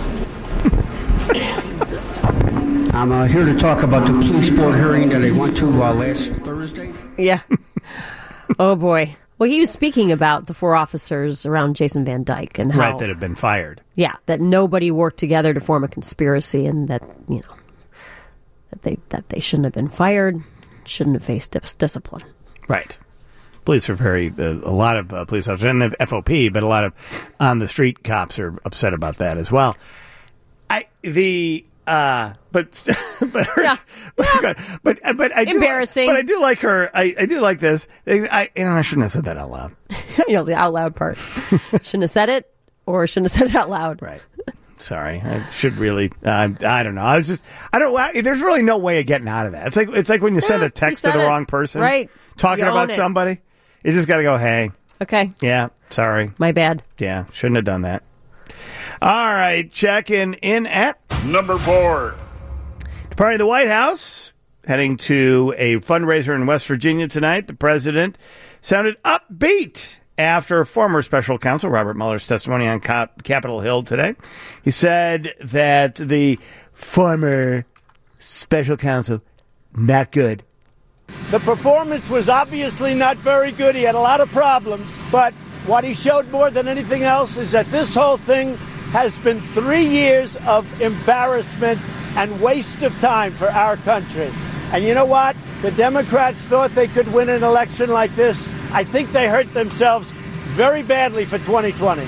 I'm uh, here to talk about the police board hearing that I went to uh, last Thursday. Yeah. Oh, boy. Well, he was speaking about the four officers around Jason Van Dyke and how... Right, that have been fired. Yeah, that nobody worked together to form a conspiracy and that, you know, that they that they shouldn't have been fired, shouldn't have faced dis- discipline. Right. Police are very... Uh, a lot of uh, police officers, and the F O P, but a lot of on-the-street cops are upset about that as well. I... The... Uh, but but her, yeah. but, yeah. but but I do embarrassing. But I do like her. I, I do like this. I you know I shouldn't have said that out loud. You know the out loud part. Shouldn't have said it, or shouldn't have said it out loud. Right. Sorry. I should really. Uh, I don't know. I was just. I don't. There's really no way of getting out of that. It's like it's like when you send yeah, a text to the it. wrong person. Right. Talking you about somebody. You just got to go. Hey. Okay. Yeah. Sorry. My bad. Yeah. Shouldn't have done that. All right. Checking in at number four. Departing the White House, heading to a fundraiser in West Virginia tonight. The president sounded upbeat after former special counsel Robert Mueller's testimony on Cap- Capitol Hill today. He said that the former special counsel, not good. The performance was obviously not very good. He had a lot of problems, but what he showed more than anything else is that this whole thing has been three years of embarrassment and waste of time for our country. And you know what? The Democrats thought they could win an election like this. I think they hurt themselves very badly for twenty twenty.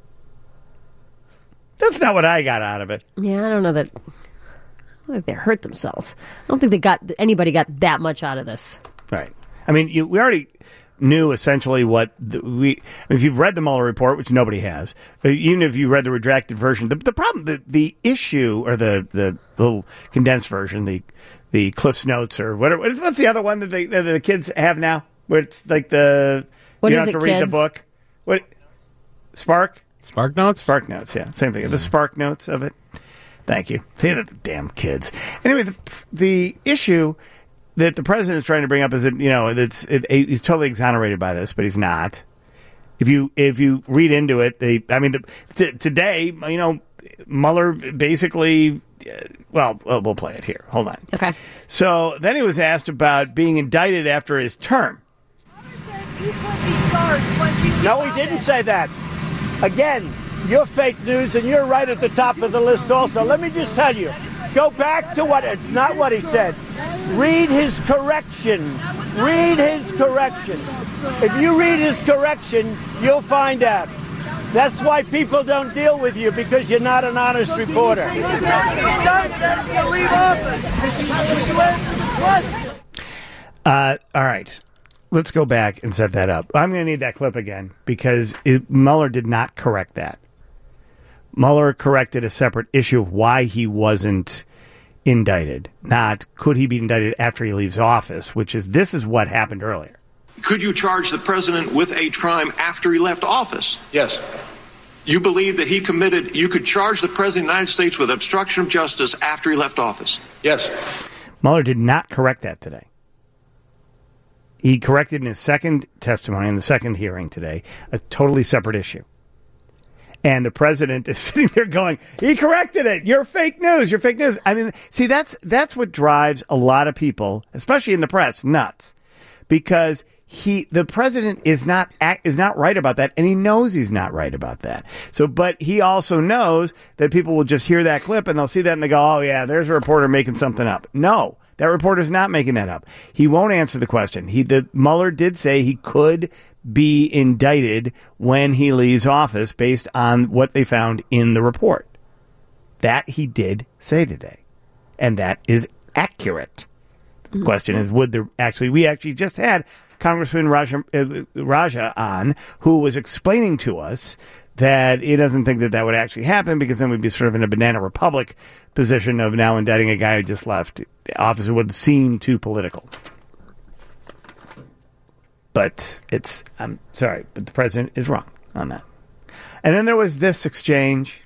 That's not what I got out of it. Yeah, I don't know that. I don't think they hurt themselves. I don't think they got anybody got that much out of this. Right. I mean, you, we already knew essentially what the, we. I mean, if you've read the Mueller report, which nobody has, even if you read the redacted version, the, the problem, the, the issue, or the, the little condensed version, the the Cliff's Notes or whatever. What's the other one that, they, that the kids have now? Where it's like the what you is don't have it, to read kids? the book. What Spark? Spark Notes? Spark Notes, yeah, same thing. The Spark Notes of it. Thank you. See the damn kids. Anyway, the the issue that the president is trying to bring up is that, you know, it's it, he's totally exonerated by this, but he's not. If you if you read into it, they I mean, the, t- today, you know, Mueller basically, uh, well, well, we'll play it here. Hold on. Okay. So then he was asked about being indicted after his term. No, he didn't say that. Again, you're fake news, and you're right at the top of the list also. Let me just tell you, go back to what, it's not what he said. Read his correction. Read his correction. If you read his correction, you'll find out. That's why people don't deal with you, because you're not an honest reporter. Uh, all right. Let's go back and set that up. I'm going to need that clip again, because it, Mueller did not correct that. Mueller corrected a separate issue of why he wasn't indicted, not could he be indicted after he leaves office, which is this is what happened earlier. Could you charge the president with a crime after he left office? Yes. You believe that he committed, you could charge the president of the United States with obstruction of justice after he left office? Yes. Mueller did not correct that today. He corrected in his second testimony, in the second hearing today, a totally separate issue. And the president is sitting there going, he corrected it. You're fake news. You're fake news. I mean, see, that's that's what drives a lot of people, especially in the press, nuts. Because he, the president is not is not right about that, and he knows he's not right about that. So, but he also knows that people will just hear that clip and they'll see that and they go, oh, yeah, there's a reporter making something up. No. That reporter's not making that up. He won't answer the question. He, the Mueller did say he could be indicted when he leaves office based on what they found in the report. That he did say today. And that is accurate. The mm-hmm. question is, would there actually, we actually just had Congressman Raja, uh, Raja on, who was explaining to us that he doesn't think that that would actually happen, because then we'd be sort of in a banana republic position of now indicting a guy who just left office. It would seem too political. But it's, I'm sorry, but the president is wrong on that. And then there was this exchange.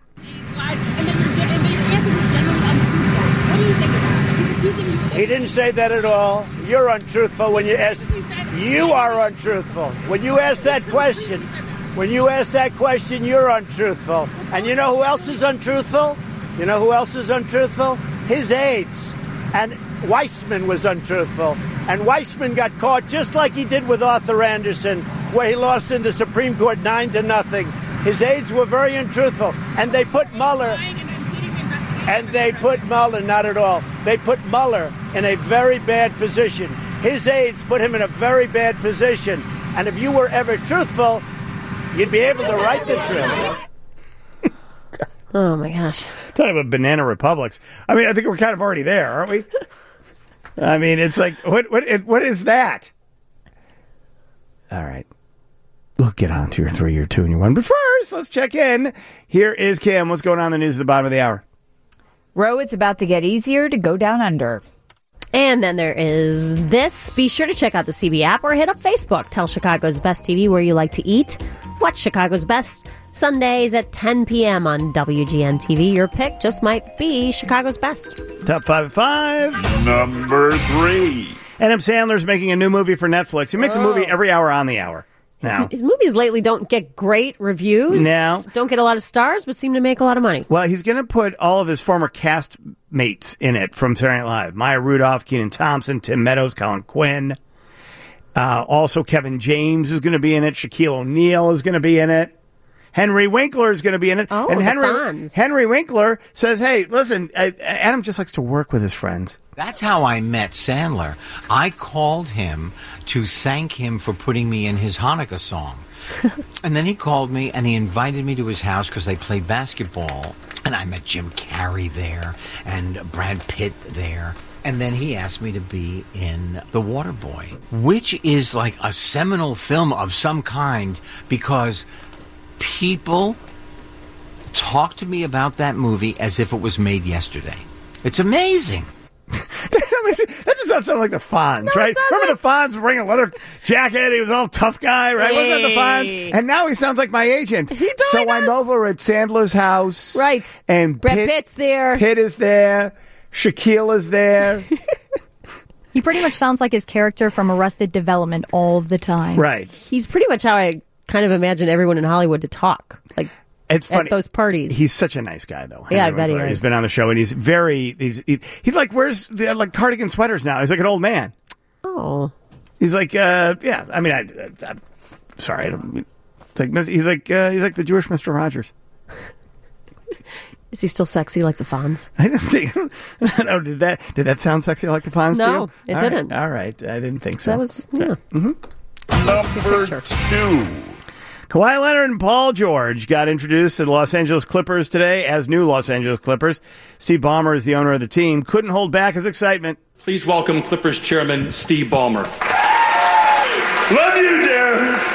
He didn't say that at all. You're untruthful when you ask. You are untruthful. When you ask that question, when you ask that question, you're untruthful. And you know who else is untruthful? You know who else is untruthful? His aides. And Weissman was untruthful. And Weissman got caught just like he did with Arthur Anderson, where he lost in the Supreme Court nine to nothing. His aides were very untruthful. And they put Mueller... And they put Mueller, not at all. They put Mueller in a very bad position. His aides put him in a very bad position. And if you were ever truthful, you'd be able to write the truth. Oh, my gosh. Talking about banana republics. I mean, I think we're kind of already there, aren't we? I mean, it's like, what, what, what is that? All right. We'll get on to your three, your two, and your one. But first, let's check in. Here is Kim. What's going on in the news at the bottom of the hour? Ro, it's about to get easier to go down under. And then there is this. Be sure to check out the C B app or hit up Facebook. Tell Chicago's Best T V where you like to eat. Watch Chicago's Best Sundays at ten p.m. on W G N T V. Your pick just might be Chicago's Best. Top five at five. Number three. Adam Sandler's making a new movie for Netflix. He makes Oh. a movie every hour on the hour. His, Now. his movies lately don't get great reviews. No. Don't get a lot of stars, but seem to make a lot of money. Well, he's going to put all of his former cast mates in it from Saturday Night Live. Maya Rudolph, Kenan Thompson, Tim Meadows, Colin Quinn. Uh, also, Kevin James is going to be in it. Shaquille O'Neal is going to be in it. Henry Winkler is going to be in it. Oh, and the Henry, Fonz. Henry Winkler says, hey, listen, uh, Adam just likes to work with his friends. That's how I met Sandler. I called him to thank him for putting me in his Hanukkah song. And then he called me and he invited me to his house because they played basketball. And I met Jim Carrey there and Brad Pitt there. And then he asked me to be in The Waterboy, which is like a seminal film of some kind because people talk to me about that movie as if it was made yesterday. It's amazing. I mean, that does not sound like the Fonz, No, right? it doesn't. Remember the Fonz wearing a leather jacket? He was all tough guy, right? Wasn't that the Hey. Fonz? And now he sounds like my agent. He totally so does. I'm over at Sandler's house. Right. And Brad Pitt, Pitt's there. Pitt is there. Shaquille is there. He pretty much sounds like his character from Arrested Development all the time. Right. He's pretty much how I kind of imagine everyone in Hollywood to talk. Like, It's funny. at those parties. He's such a nice guy, though. Yeah, I Henry bet he Winkler. is. He's been on the show, and he's very. He's he, he like wears the, like cardigan sweaters now. He's like an old man. Oh. He's like, uh, yeah. I mean, I, I, I'm sorry. I don't, it's like he's like uh, he's like the Jewish Mister Rogers. Is he still sexy like the Fonz? I didn't think. No, did that did that sound sexy like the Fonz No, too? it All right, didn't. all right, I didn't think so. That was, yeah. Mm-hmm. Number two. Kawhi Leonard and Paul George got introduced to the Los Angeles Clippers today as new Los Angeles Clippers. Steve Ballmer is the owner of the team. Couldn't hold back his excitement. Please welcome Clippers chairman Steve Ballmer. Love you, Darren.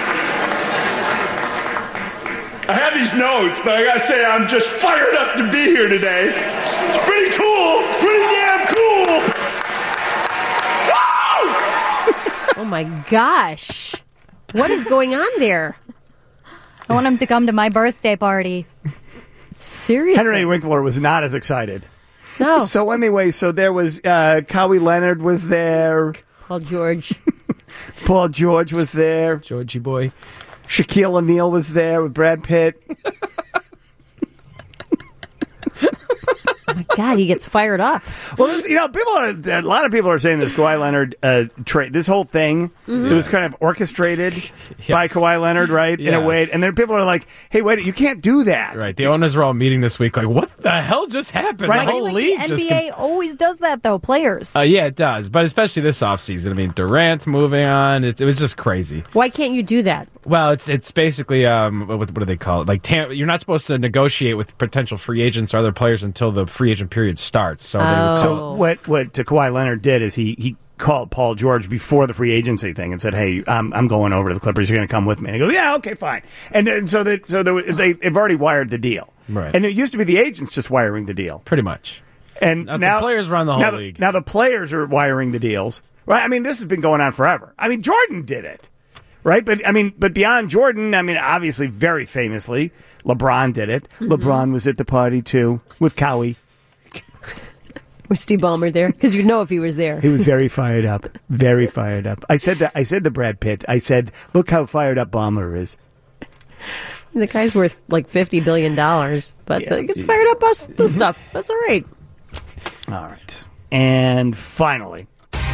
I have these notes, but I gotta say I'm just fired up to be here today. It's pretty cool, pretty damn cool. Woo! Oh my gosh. What is going on there? I want him to come to my birthday party. Seriously? Henry Winkler was not as excited. No. So anyway, so there was uh, Kawhi Leonard was there. Paul George. Paul George was there. Georgie boy. Shaquille O'Neal was there with Brad Pitt. Oh my God, he gets fired up. Well, this, you know, people are, a lot of people are saying this Kawhi Leonard uh, trade, this whole thing, Mhm. it was kind of orchestrated by Kawhi Leonard, right? In a Yes. way, and then people are like, "Hey, wait, you can't do that." Right. The owners were all meeting this week. Like, what the hell just happened? Right. The whole Like, league the just. N B A always does that, though, players. Uh, yeah, it does. But especially this offseason. I mean, Durant moving on. It, it was just crazy. Why can't you do that? Well, it's it's basically um what, what do they call it? Like tam- you're not supposed to negotiate with potential free agents or other players until the free agent period starts. So, Oh. they, So what what to Kawhi Leonard did is he he called Paul George before the free agency thing and said, "Hey, I'm I'm going over to the Clippers. You're going to come with me." And he goes, "Yeah, okay, fine." And then so that so there, they they've already wired the deal, Right. And it used to be the agents just wiring the deal, pretty much. And Now now the players run the whole now, league. Now the players are wiring the deals, right? I mean, this has been going on forever. I mean, Jordan did it. right? But I mean, but beyond Jordan, I mean, obviously, very famously, LeBron did it. Mm-hmm. LeBron was at the party too with Cowie. Was Steve Ballmer there? Because you'd know if he was there. He was very fired up, very fired up. I said that. I said to Brad Pitt. I said, "Look how fired up Ballmer is." The guy's worth like fifty billion dollars, but Yeah. he gets fired up about the stuff. That's all right. All right, and finally,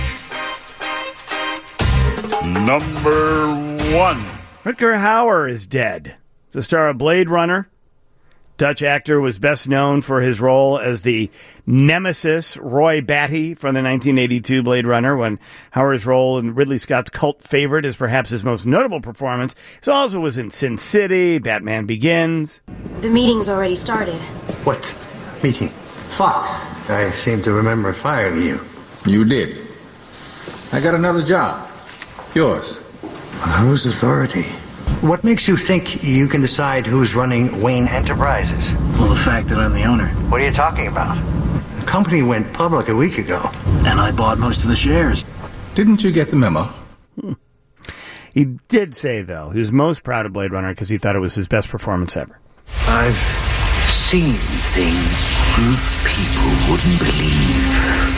number one. Rutger Hauer is dead. The star of Blade Runner. Dutch actor was best known for his role as the nemesis Roy Batty from the nineteen eighty-two Blade Runner, when Hauer's role in Ridley Scott's cult favorite is perhaps his most notable performance. He also was in Sin City, Batman Begins. The meeting's already started. What meeting? Fox. I seem to remember firing you. You did. I got another job. Yours. On whose authority? What makes you think you can decide who's running Wayne Enterprises? Well, the fact that I'm the owner. What are you talking about? The company went public a week ago. And I bought most of the shares. Didn't you get the memo? Hmm. He did say, though, he was most proud of Blade Runner because he thought it was his best performance ever. I've seen things you people wouldn't believe.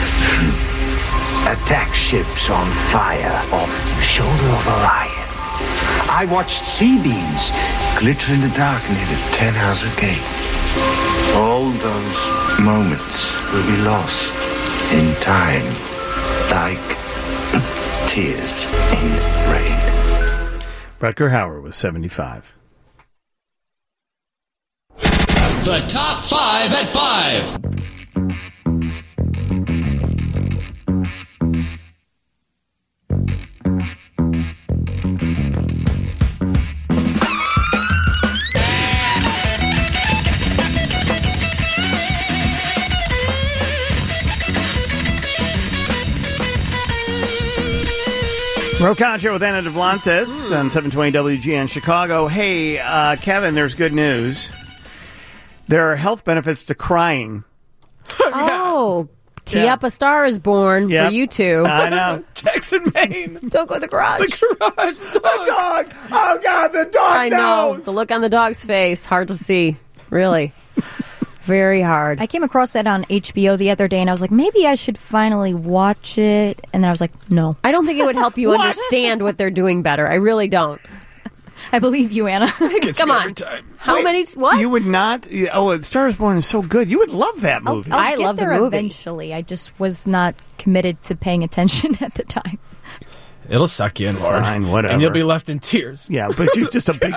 Attack ships on fire off the shoulder of Orion. I watched C-beams glitter in the dark near the Ten-Hauser Gate. All those moments will be lost in time, like tears in rain. Rutger Hauer was seventy-five. The top five at five. Rocon Show with Anna Devlantis on seven twenty W G N Chicago. Hey, uh, Kevin, there's good news. There are health benefits to crying. Oh, Tee Yeah. Up a Star is Born Yep. for you two. I know. Jackson, Maine. Don't go to the garage. The garage. The dog. Oh, God, the dog I know. knows. The look on the dog's face. Hard to see. Really. Very hard. I came across that on H B O the other day, and I was like, maybe I should finally watch it. And then I was like, no. I don't think it would help you What? understand what they're doing better. I really don't. I believe you, Anna. Come on. How Wait, many? What? You would not? Oh, Star is Born is so good. You would love that I'll, movie. I'll I get love the there movie. eventually. I just was not committed to paying attention at the time. It'll suck you in hard. Fine, whatever. And you'll be left in tears. Yeah, but you just a big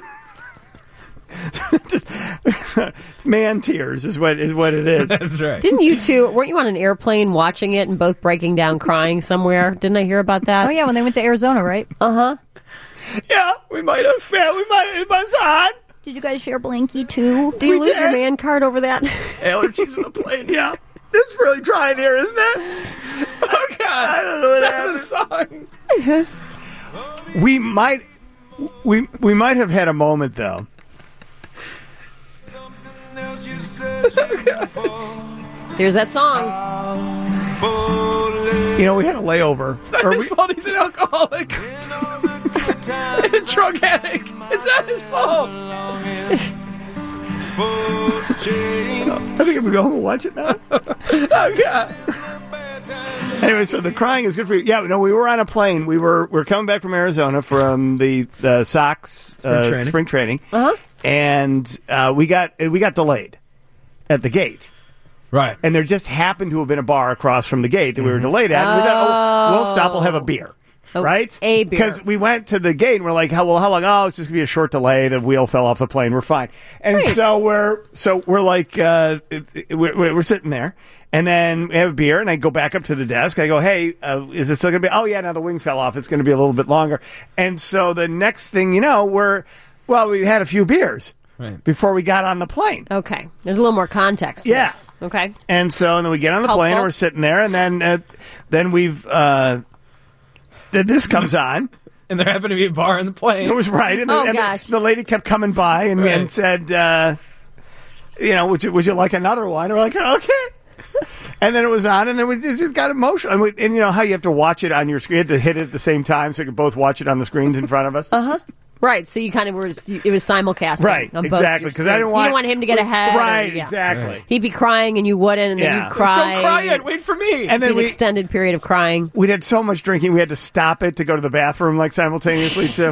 just man tears is what is what it is. That's right. Didn't you two, weren't you on an airplane watching it and both breaking down crying somewhere? Didn't I hear about that? Oh, yeah, when they went to Arizona, right? Uh-huh. Yeah, we might have. Yeah, we might. It was hot. Did you guys share blankie, too? Do you We lose your did. man card over that? Allergies in the plane. Yeah, it's really drying here, isn't it? Oh God, I don't know what happened. Song. We might. We we might have had a moment though. Here's that song. You know, we had a layover. It's not Or his we- fault. He's an alcoholic. A drug addict. It's not his fault. I think I'm gonna go home and watch it now. Oh, God. Anyway, so the crying is good for you. Yeah, no, we were on a plane. We were we were coming back from Arizona from the the Sox Spring uh, training. spring training, Uh-huh. and uh, we got we got delayed at the gate. Right. And there just happened to have been a bar across from the gate that we were delayed at. And we thought, oh, we'll stop. We'll have a beer. Oh, Right? a beer. Because we went to the gate and we're like, how, well, how long? Oh, it's just going to be a short delay. The wheel fell off the plane. We're fine. And Great. so we're so we're like, uh, we're, we're sitting there. And then we have a beer. And I go back up to the desk. I go, hey, uh, is it still going to be? Oh, yeah, now the wing fell off. It's going to be a little bit longer. And so the next thing you know, we're, well, we had a few beers. Right. Before we got on the plane. Okay. There's a little more context to Yeah. this. Okay. And so and then we get on the It's plane and helpful. we're sitting there, and then uh, then we've uh, then this comes on. And there happened to be a bar in the plane. It was right, and the, Oh, and the- gosh. the lady kept coming by and, Right. and said, uh, you know, would you would you like another one? And we're like, okay. And then it was on, and then it just got emotional. And, we, and you know how you have to watch it on your screen, you had to hit it at the same time so you could both watch it on the screens in front of us. Uh huh. Right, so you kind of were, it was simulcasting. Right, on both exactly. Because I didn't want, you didn't want him to get ahead. Right, or, yeah. exactly. He'd be crying and you wouldn't, and then Yeah. you'd cry. Don't cry yet. Wait for me. And then an we, extended period of crying. We'd had so much drinking, we had to stop it to go to the bathroom like simultaneously too.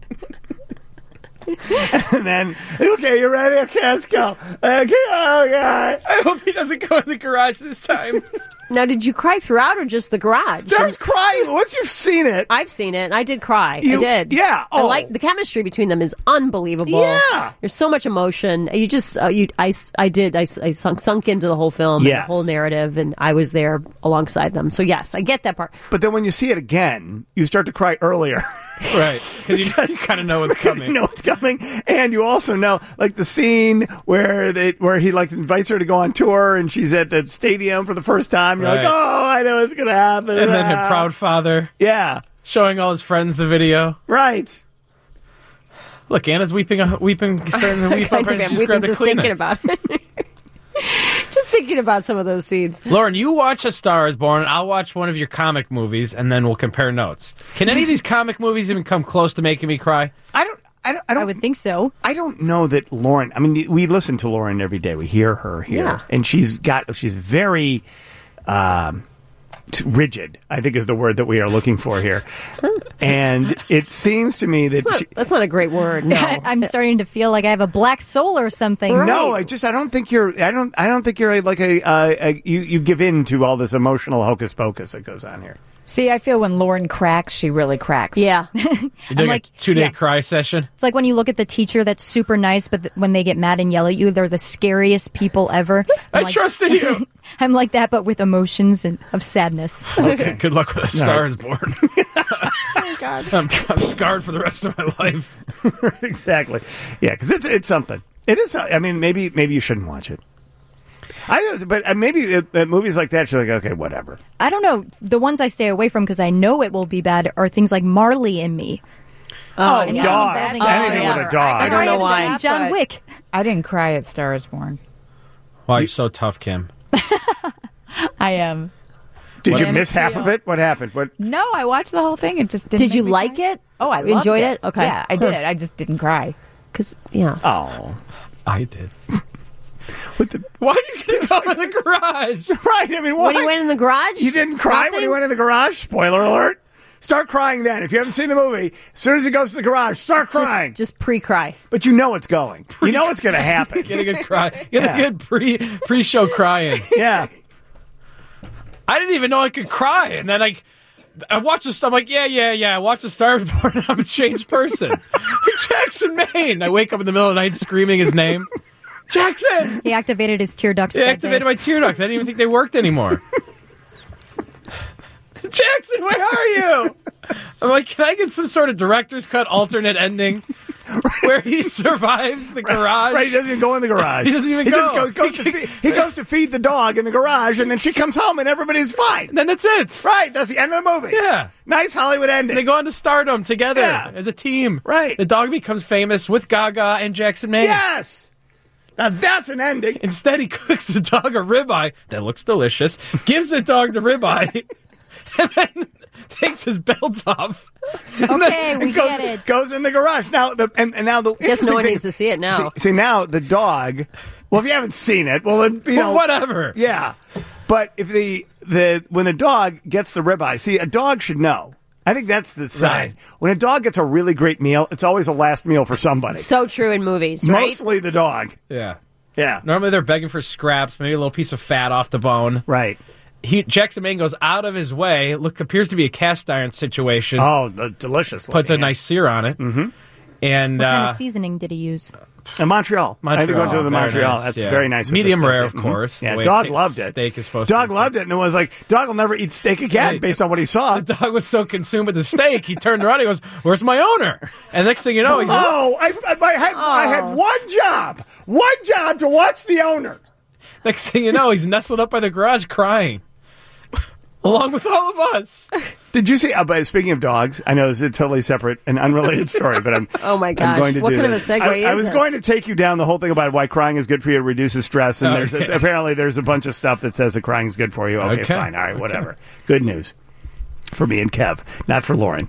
And then, okay, you ready? Okay, let's go. Okay, oh God. I hope he doesn't go in the garage this time. Now, did you cry throughout or just the garage? I was crying. Once you've seen it. I've seen it, and I did cry. You- I did. yeah, I oh. like the chemistry between them is unbelievable. Yeah. There's so much emotion. You just, uh, you, I, I did, I, I sunk, sunk into the whole film, and Yes. the whole narrative, and I was there alongside them. So yes, I get that part. But then when you see it again, you start to cry earlier. Right, because you, you kind of know what's coming. You know what's coming, and you also know, like the scene where they where he like invites her to go on tour, and she's at the stadium for the first time. You're Right. like, oh, I know what's gonna happen. And then Ah. her proud father. Yeah. Showing all his friends the video. Right. Look, Anna's weeping, uh, weeping, starting to weep Kind up, of and am she's weeping grabbed a just thinking Kleenex. about it. Just thinking about some of those scenes. Lauren, you watch A Star Is Born, and I'll watch one of your comic movies, and then we'll compare notes. Can any of these comic movies even come close to making me cry? I don't. I don't. I don't. I would think so. I don't know that Lauren. I mean, we listen to Lauren every day. We hear her here, Yeah. and she's got. She's very um, t- rigid, I think, is the word that we are looking for here. And it seems to me that That's not, she, that's not a great word. No. I'm starting to feel like I have a black soul or something. No, I just I don't think you're I don't I don't think you're a, like a, uh, a you you give in to all this emotional hocus pocus that goes on here. See, I feel when Lauren cracks, she really cracks. Yeah. You're doing like- a two-day yeah. cry session? It's like when you look at the teacher that's super nice, but th- when they get mad and yell at you, they're the scariest people ever. I I'm like- trusted you. I'm like that, but with emotions and of sadness. Okay, good luck with A Star Is Born. Oh, God. I'm, I'm scarred for the rest of my life. Exactly. Yeah, because it's it's something. It is. I mean, maybe maybe you shouldn't watch it. I but uh, maybe uh, uh, movies like that, you're like, okay, whatever. I don't know. The ones I stay away from because I know it will be bad are things like Marley and Me. Oh, anything dogs. bad- Anything Oh, with yeah. a dog. That's why I know haven't why. seen John But Wick. I didn't cry at Star Is Born. Wow, you're so tough, Kim. I am. Did What you an miss half appeal. of it? What happened? What? No, I watched the whole thing. It just didn't. Did make you me like cry. it? Oh, I You loved enjoyed it. it? Okay. Yeah, I Huh. did. I just didn't cry. Because, yeah. Oh, I did. What the? Why are you going to go in the garage? Right. I mean, what? When he went in the garage? You didn't cry when he Nothing? went in the garage? Spoiler alert. Start crying then. If you haven't seen the movie, as soon as he goes to the garage, start crying. Just, just pre-cry. But you know it's going. You know it's going to happen. Get a good cry. Get Yeah. a good pre pre show crying. Yeah. I didn't even know I could cry, and then I, I watched this. I'm like, yeah, yeah, yeah. I watched The Star Is Born, and I'm a changed person. Jackson Maine. I wake up in the middle of the night screaming his name. Jackson. He activated his tear ducts. They that activated day. my tear ducts. I didn't even think they worked anymore. Jackson, where are you? I'm like, can I get some sort of director's cut alternate ending where he survives the garage? Right, he doesn't even go in the garage. He doesn't even he go. Just goes, goes to feed, he goes to feed the dog in the garage, and then she comes home, and everybody's fine. And then that's it. Right, that's the end of the movie. Yeah. Nice Hollywood ending. They go on to stardom together Yeah. as a team. Right. The dog becomes famous with Gaga and Jackson Maine. Yes. Now that's an ending. Instead, he cooks the dog a ribeye that looks delicious, gives the dog the ribeye, and then takes his belt off. Okay, we It goes, get it. goes in the garage now. The and, and now the Guess no interesting one thing- needs to see it now. See, see, now the dog. Well, if you haven't seen it, well, then, you Well, know, whatever. Yeah, but if the the when the dog gets the ribeye, see, a dog should know. I think that's the sign. Right. When a dog gets a really great meal, it's always a last meal for somebody. So true in movies, right? Mostly the dog. Yeah. Yeah. Normally they're begging for scraps, maybe a little piece of fat off the bone. Right. He Jackson Maine goes out of his way. Look, appears to be a cast iron situation. Oh, the delicious. Puts a looking, yeah. nice sear on it. Mm-hmm. And What kind uh, of seasoning did he use? In Montreal. I had to go to the Very Montreal. nice, That's yeah. very nice. with Medium the steak. rare, of Mhm. course. Yeah, the way dog a loved it. Steak is supposed Dog to be. loved it, and it was like, dog will never eat steak again Right. based on what he saw. The dog was so consumed with the steak, he turned around. He goes, "Where's my owner?" And next thing you know, he's Oh, I, I, I, had, I had Oh. one job. One job to watch the owner. next thing you know, he's nestled up by the garage crying. along with all of us. Did you see? Uh, but speaking of dogs, I know this is a totally separate and unrelated story, but I'm. Oh my gosh! I'm going to what do kind this. of a segue I, is I was this? going to take you down the whole thing about why crying is good for you, it reduces stress, and there's Okay. a, apparently there's a bunch of stuff that says that crying is good for you. Okay, Okay. fine, all right, Okay. whatever. Good news for me and Kev, not for Lauren.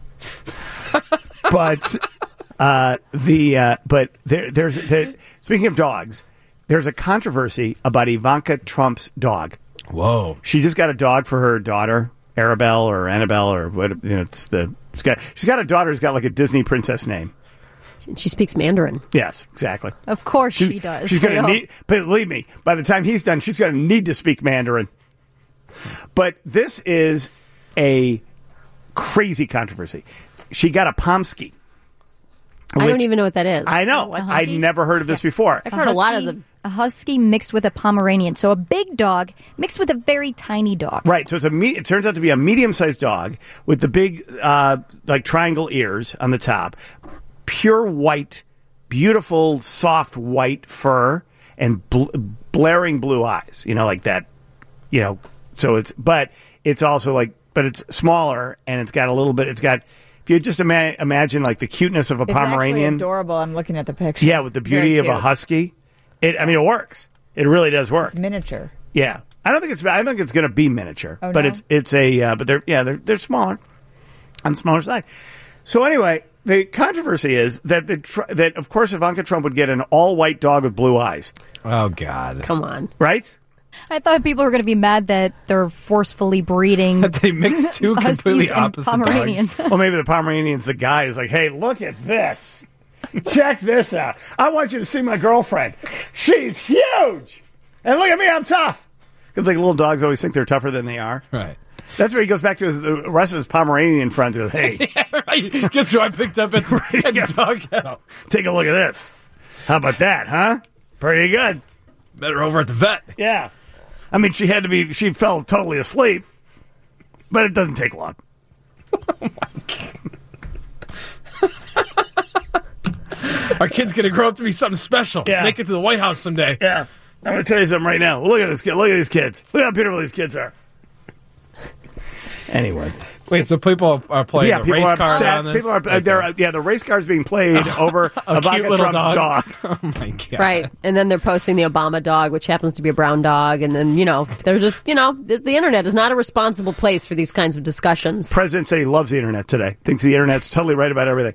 But uh, the uh, but there there's there, speaking of dogs, there's a controversy about Ivanka Trump's dog. Whoa! She just got a dog for her daughter, Arabelle or Annabelle or what? You know, it's the she's got she's got a daughter who's got like a Disney princess name. She speaks Mandarin. Yes, exactly. Of course She's- she does. She's going You to know? need. Believe me, by the time he's done, she's going to need to speak Mandarin. But this is a crazy controversy. She got a Pomsky. I don't which- even know what that is. I know. A I'd husky? never heard of this before. I've heard a lot of husky- them. A husky mixed with a Pomeranian. So a big dog mixed with a very tiny dog. Right, so it's a me- it turns out to be a medium-sized dog with the big, uh, like triangle ears on the top, pure white, beautiful, soft white fur, and bl- blaring blue eyes. You know, like that. You know, so it's but it's also like, but it's smaller and it's got a little bit. It's got. If you just ima- imagine like the cuteness of a It's Pomeranian, actually adorable. I'm looking at the picture. yeah, with the beauty Very of a cute. husky. It, I mean, it works. It really does work. It's miniature. Yeah, I don't think it's. I think it's going to be miniature, Oh, but no? it's it's a. Uh, but they're yeah they're they're smaller, on the smaller side. So anyway, the controversy is that the tr- that of course Ivanka Trump would get an all white dog with blue eyes, Oh God! Come on. right? I thought people were going to be mad that they're forcefully breeding. That they mixed two Huskies completely and opposite Pomeranians. Well, maybe the Pomeranian's the guy who's like, hey, look at this. Check this out. I want you to see my girlfriend. She's huge. And look at me, I'm tough. Because like little dogs always think they're tougher than they are. Right. That's where he goes back to his, the rest of his Pomeranian friends. Goes, hey, Right. Guess who I picked up at, at the dog kennel? take a look at this. How about that, huh? Pretty good. Better over at the vet. Yeah. I mean, she had to be, she fell totally asleep, but it doesn't take long. Our kid's gonna grow up to be something special. Yeah. Make it to the White House someday. Yeah. I'm going to tell you something right now. Look at this kid. Look at these kids. Look how beautiful these kids are. Anyway. Wait, so people are playing Yeah, a people race are car upset. on this? People are, uh, they're, yeah, the race car is being played over A Ivanka cute little Trump's dog. dog. Oh my God! Right. And then they're posting the Obama dog, which happens to be a brown dog. And then, you know, they're just, you know, the, the internet is not a responsible place for these kinds of discussions. President said he loves the internet today. Thinks the internet's totally right about everything.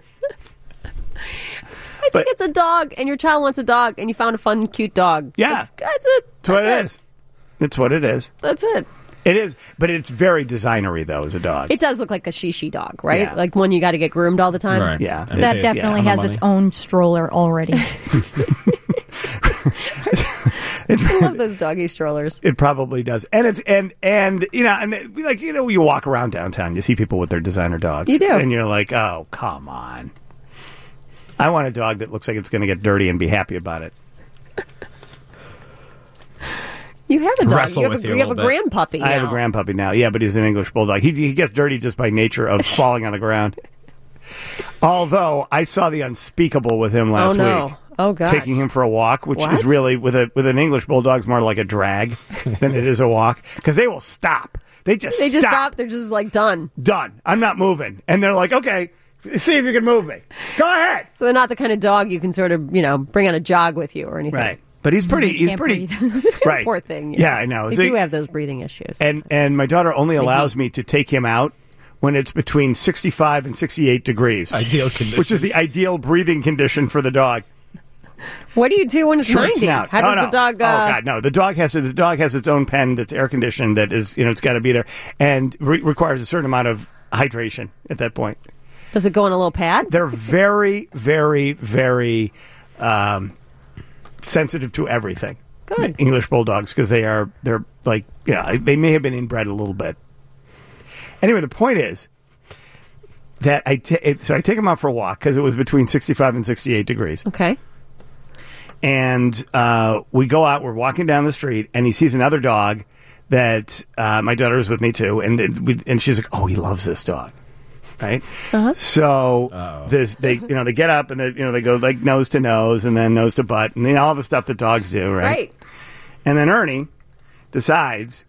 I think it's a dog, and your child wants a dog, and you found a fun, cute dog. Yeah. That's, that's it. That's what That's it is. It's what it is. That's it. It is, but it's very designery, though, as a dog. It does look like a shishi dog, right? Yeah. Like one you got to get groomed all the time. Right. Yeah. And That pay- definitely yeah, has money. its own stroller already. I love those doggy strollers. It probably does, and it's and and you know, and it- like you know, you walk around downtown, you see people with their designer dogs. You do. and you're like, oh, come on. I want a dog that looks like it's going to get dirty and be happy about it. You have a dog. Wrestle You have with a, you a you have a little bit. grandpuppy. I have a now. grandpuppy now, yeah, but he's an English bulldog. He he gets dirty just by nature of falling on the ground. Although I saw the unspeakable with him last Oh, no. week. Oh, gosh. Taking him for a walk, which What? is really with a with an English bulldog's more like a drag than it is a walk because they will stop. They just They just stop. stop. They're just like done. Done. I'm not moving, and they're like, okay, see if you can move me. Go ahead. So they're not the kind of dog you can sort of, you know, bring on a jog with you or anything. Right. But he's pretty. He He's can't pretty. breathe. Right. Poor thing. Yeah, I know. They See- do have those breathing issues. And and my daughter only allows me to take him out when it's between sixty-five and sixty-eight degrees. Ideal conditions. Which is the ideal breathing condition for the dog. What do you do when it's Short ninety? snout. How Oh, does no. the dog? Uh, Oh God, no! The dog has to, the dog has its own pen that's air conditioned. That is, you know, it's got to be there and re- requires a certain amount of hydration at that point. Does it go on a little pad? They're very, very, very um, sensitive to everything. Good. English bulldogs because they are they're like you know they may have been inbred a little bit. Anyway, the point is that I ta- it, so I take him out for a walk because it was between sixty-five and sixty-eight degrees. Okay. And uh, we go out. We're walking down the street, and he sees another dog that uh, my daughter was with me too, and it- we, and she's like, "Oh, he loves this dog." Right, Uh-huh. so this they you know they get up and they you know they go like nose to nose and then nose to butt and then all the stuff that dogs do, right? Right. And then Ernie decides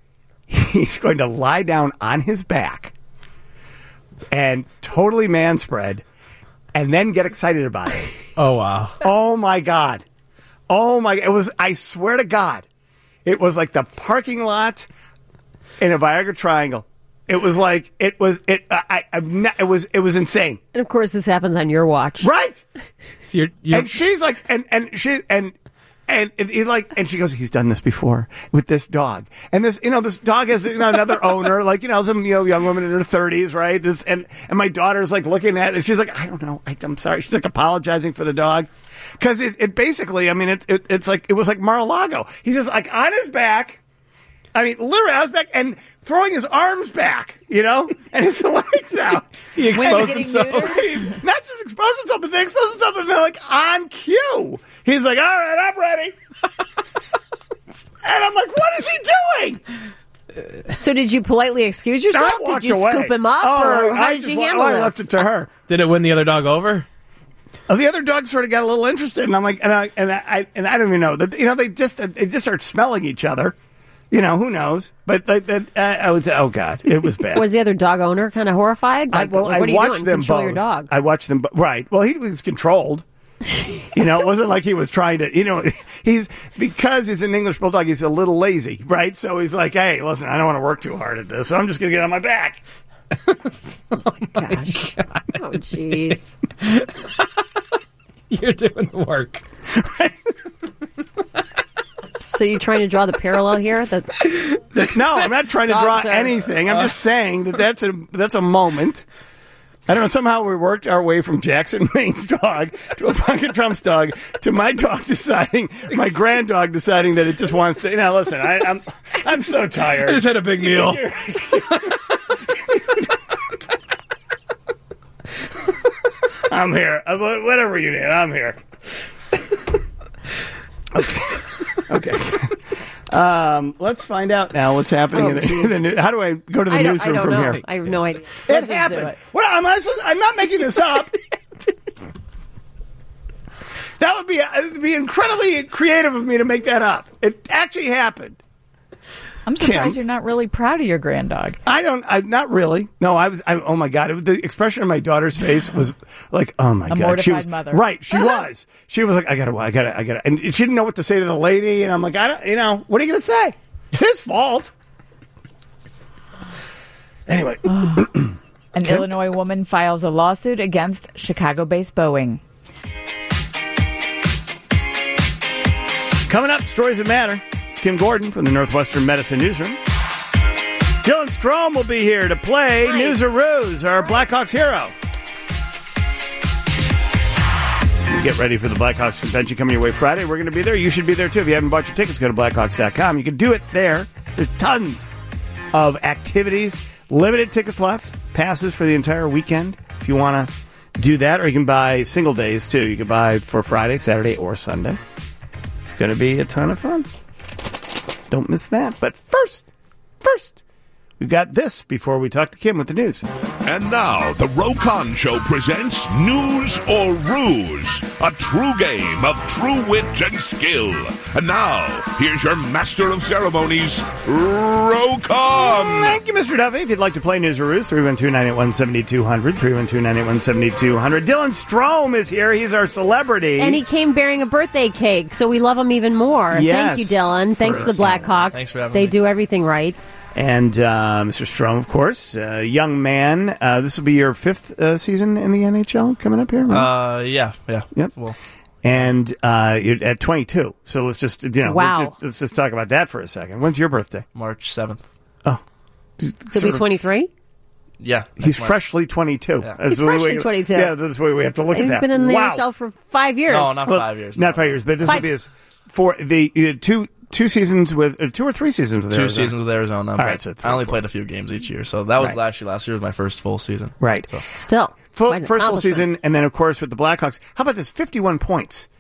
he's going to lie down on his back and totally man spread and then get excited about it. Oh, wow. Oh, my God. Oh, my. It was, I swear to God, it was like the parking lot in a Viagra Triangle. It was like, it was, it, I, I've not, it was, it was insane. And of course, this happens on your watch. Right. So you're, you're... And she's like, and, and she, and, And it, it like, and she goes, he's done this before with this dog, and this, you know, this dog has you know, another owner, like you know, some you know young woman in her thirties, right? This, and and my daughter's like looking at it, and she's like, I don't know, I, I'm sorry. She's like apologizing for the dog because it, it basically, I mean, it's it, it's like it was like Mar-a-Lago. He's just like on his back. I mean, literally on his back and throwing his arms back, you know, and his legs out. He exposed himself. Not just exposed himself, but they exposed himself and they're like on cue. He's like, all right, I'm ready. And I'm like, what is he doing? So did you politely excuse yourself? I walked Did you away. scoop him up? Oh, or how I did just, you oh, handle I this? left it to her. Did it win the other dog over? Oh, the other dog sort of got a little interested, and I'm like, and I and I and I don't even know that you know they just they just start smelling each other. You know, who knows? But that, that, uh, I would say, oh, God, it was bad. Was the other dog owner kind of horrified? Like, I, well, like, what I are you watched doing? them Control both. your dog. I watched them, bo- right. Well, he was controlled. You know, it wasn't like he was trying to, you know, he's, because he's an English Bulldog, he's a little lazy, right? So he's like, hey, listen, I don't want to work too hard at this, so I'm just going to get on my back. Oh, gosh. Oh, jeez. You're doing the work. So you're trying to draw the parallel here? That No, I'm not trying to draw Dogs are- anything. I'm just saying that that's a that's a moment. I don't know. Somehow we worked our way from Jackson Maine's dog to a fucking Trump's dog to my dog deciding, my grand dog deciding that it just wants to. You know, listen, I, I'm I'm so tired. I just had a big meal. I'm here. Uh, Whatever you need, I'm here. Okay. Okay. Um, let's find out now what's happening Oh, in the, in the news. How do I go to the I don't, I newsroom don't from know. here? I have no idea. It Let's just do happened. it. Well, I'm, not supposed- I'm not making this up. That would be it would be incredibly creative of me to make that up. It actually happened. I'm surprised Kim? you're not really proud of your grand dog. I don't. I, not really. No, I was. I, oh my God! It was, the expression on my daughter's face was like, "Oh my A God!" mortified She was mother. right. She was. She was like, "I gotta. I gotta. I gotta." And she didn't know what to say to the lady. And I'm like, "I don't. You know, what are you gonna say? It's his fault." Anyway, An Kim? Illinois woman files a lawsuit against Chicago-based Boeing. coming up, stories that matter. Kim Gordon from the Northwestern Medicine Newsroom. Dylan Strom will be here to play Nice. News or Ruse, our Blackhawks hero. Get ready for the Blackhawks convention coming your way Friday. We're going to be there. You should be there too. If you haven't bought your tickets, go to blackhawks dot com. You can do it there. There's tons of activities. Limited tickets left. Passes for the entire weekend if you want to do that. Or you can buy single days too. You can buy for Friday, Saturday, or Sunday. It's going to be a ton of fun. Don't miss that. But first, first, we've got this before we talk to Kim with the news. And now, the Rokon Show presents News or Ruse, a true game of true wit and skill. And now, here's your master of ceremonies, Rokon. Thank you, Mister Duffy. If you'd like to play News or Ruse, three one two, nine eight one, seven two zero zero, three one two, nine eight one, seven two zero zero. Dylan Strom is here. He's our celebrity. And he came bearing a birthday cake, so we love him even more. Yes. Thank you, Dylan. Thanks to the Blackhawks. Thanks for having they me. do everything right. And uh, Mister Strom, of course, uh, young man. Uh, this will be your fifth uh, season in the N H L coming up here, right? Uh, yeah, yeah. Yep. Well, And uh, you're at twenty-two. So let's just, you know, Wow. let's, just, let's just talk about that for a second. When's your birthday? March seventh. Oh. Could be twenty-three? Yeah. He's March. freshly twenty-two. Yeah. That's He's the way freshly we- twenty-two. Yeah, that's the way we have to look He's at that. been in the wow. N H L for five years. No, not Well, five years. Not no. five years, but this Five. will be his four, the uh, two two seasons with, uh, two or three seasons with Two Arizona. seasons with Arizona. All but right, so three, I only four. played a few games each year, so that was Right. last year. Last year was my first full season. Right. So. Still. Full, quite an first full accomplishment. season, and then, of course, with the Blackhawks. How about this? fifty-one points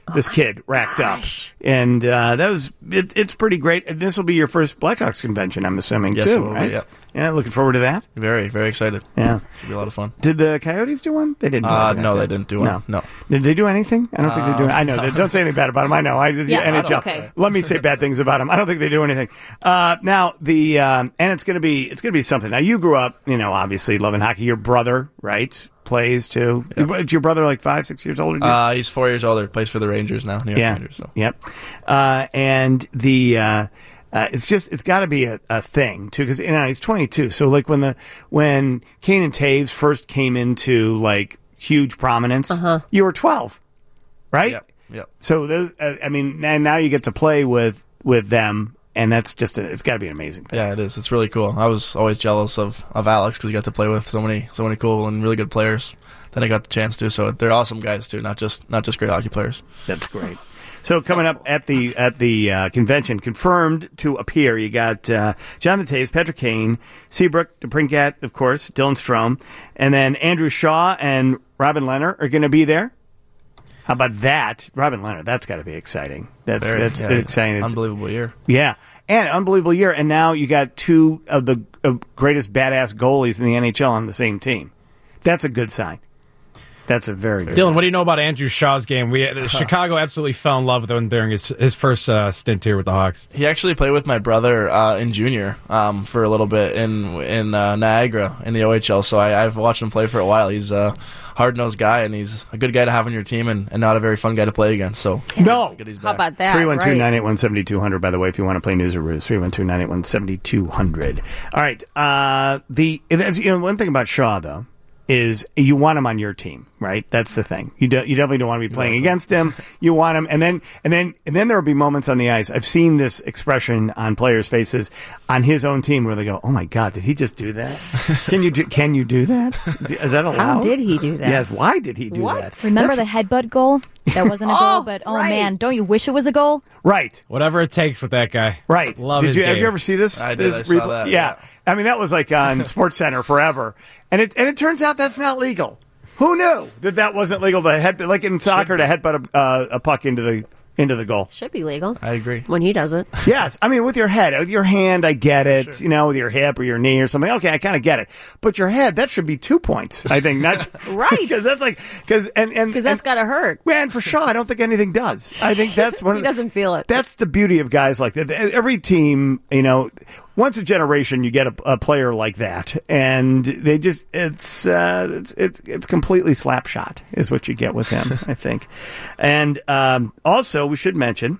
this kid racked up, and uh, that was it, it's pretty great. And this will be your first Blackhawks convention, I'm assuming, Yes, it too, will be, right? yeah. yeah, looking forward to that. Very, very excited. Yeah, should be a lot of fun. Did the Coyotes do one? They didn't. Do Uh, anything no, like they that. didn't do one. No. Did they do anything? I don't think they do. Uh, I know. no. Don't say anything bad about them. I know. I Yeah, N H L. okay. Let me say bad things about them. I don't think they do anything. Uh, now the um, and it's gonna be it's gonna be something. Now you grew up, you know, obviously loving hockey. Your brother, right, plays too. Is your brother like five, six years older than you? Uh, he's four years older. Plays for the Rangers now. New York yeah. Rangers. So. Yep. Uh, and the uh, uh, it's just it's got to be a, a thing too because you know he's twenty-two. So like when the when Kane and Taves first came into like huge prominence, Uh-huh. you were twelve, right? Yep. Yep. So those, uh, I mean, and now you get to play with with them. And that's just, a, it's got to be an amazing thing. Yeah, it is. It's really cool. I was always jealous of, of Alex because he got to play with so many so many cool and really good players that I got the chance to. So they're awesome guys too, not just not just great hockey players. That's great. So coming up at the at the uh, convention, confirmed to appear, you got uh, Jonathan Taves, Patrick Kane, Seabrook, DeBrincat, of course, Dylan Strome, and then Andrew Shaw and Robin Leonard are going to be there. How about that? Robin Leonard, that's got to be exciting. That's Very, that's yeah, exciting. It's, unbelievable year. Yeah, and unbelievable year. And now you got two of the uh, greatest badass goalies in the N H L on the same team. That's a good sign. That's a very good Dylan, sign. what do you know about Andrew Shaw's game? We uh, Chicago absolutely fell in love with him during his his first uh, stint here with the Hawks. He actually played with my brother uh, in junior um, for a little bit in in uh, Niagara in the O H L. So I, I've watched him play for a while. He's a hard-nosed guy, and he's a good guy to have on your team and, and not a very fun guy to play against. So No. good he's How back. about that? three one two, Right. nine eight one, seven two zero zero, by the way, if you want to play News or Ruse. three one two, nine eight one, seven two zero zero. All right. Uh, the, that's, you know, one thing about Shaw, though, is you want him on your team, right? That's the thing. You do, you definitely don't want to be playing against him. You want him, and then and then and then there will be moments on the ice. I've seen this expression on players' faces on his own team where they go, "Oh my God, did he just do that? Can you do, can you do that? Is that allowed? How did he do that? Yes. Why did he do What? that? Remember the headbutt goal? That wasn't a Oh, goal, but oh right. man, don't you wish it was a goal? Right. Whatever it takes with that guy. Right. Love did his you have game. you ever see this? I did. this I saw replay? that, Yeah. yeah. I mean, that was like on SportsCenter forever, and it and it turns out that's not legal. Who knew that that wasn't legal to head like in soccer to headbutt a, uh, a puck into the into the goal? Should be legal. I agree. When he does it. Yes, I mean with your head, with your hand, I get it. You know, with your hip or your knee or something. Okay, I kind of get it. But your head, that should be two points. I think not Right. because that's like because and and Because that's and, got to hurt. yeah, and for Shaw, I don't think anything does. I think that's one. He of the, doesn't feel it. That's the beauty of guys like that. Every team, you know, once a generation, you get a, a player like that, and they just it's uh, it's it's it's completely slap shot is what you get with him, I think. And um, also, we should mention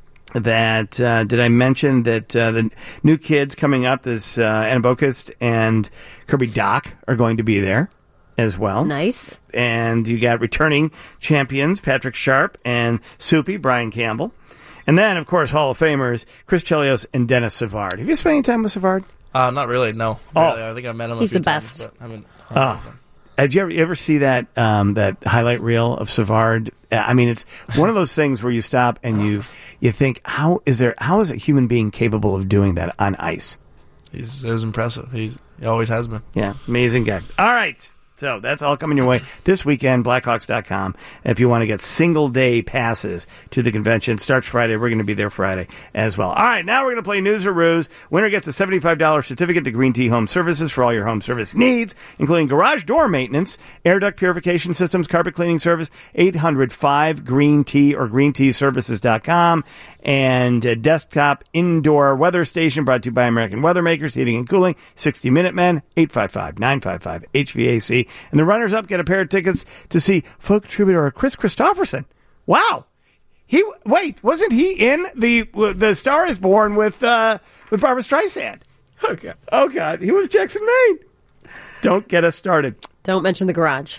that uh, did I mention that uh, the new kids coming up, this uh, Anna Boquist and Kirby Doc, are going to be there as well. Nice. And you got returning champions Patrick Sharp and Soupy Brian Campbell. And then, of course, Hall of Famers Chris Chelios and Dennis Savard. Have you spent any time with Savard? Uh, not really, no. Oh. Really. I think I met him a He's few the times, best. but I haven't hung Oh. out with him. Have you ever, you ever see that um, that highlight reel of Savard? Uh, I mean, it's one of those things where you stop and you you think, how is there? How is a human being capable of doing that on ice? He's, it was impressive. He's, he always has been. Yeah, amazing guy. All right. So that's all coming your way this weekend, Blackhawks dot com. If you want to get single day passes to the convention, starts Friday. We're going to be there Friday as well. All right, now we're going to play News or Ruse. Winner gets a seventy-five dollars certificate to Green Tea Home Services for all your home service needs, including garage door maintenance, air duct purification systems, carpet cleaning service, eight hundred five green tea or green tea services dot com, and a desktop indoor weather station brought to you by American Weather Makers, Heating and Cooling, sixty Minute Men, eight five five, nine five five, H V A C. And the runners-up get a pair of tickets to see folk troubadour Chris Christopherson. Wow. He Wait, wasn't he in the the Star is Born with uh, with Barbra Streisand? Oh, God. Oh, God. He was Jackson Maine. Don't get us started. Don't mention the garage.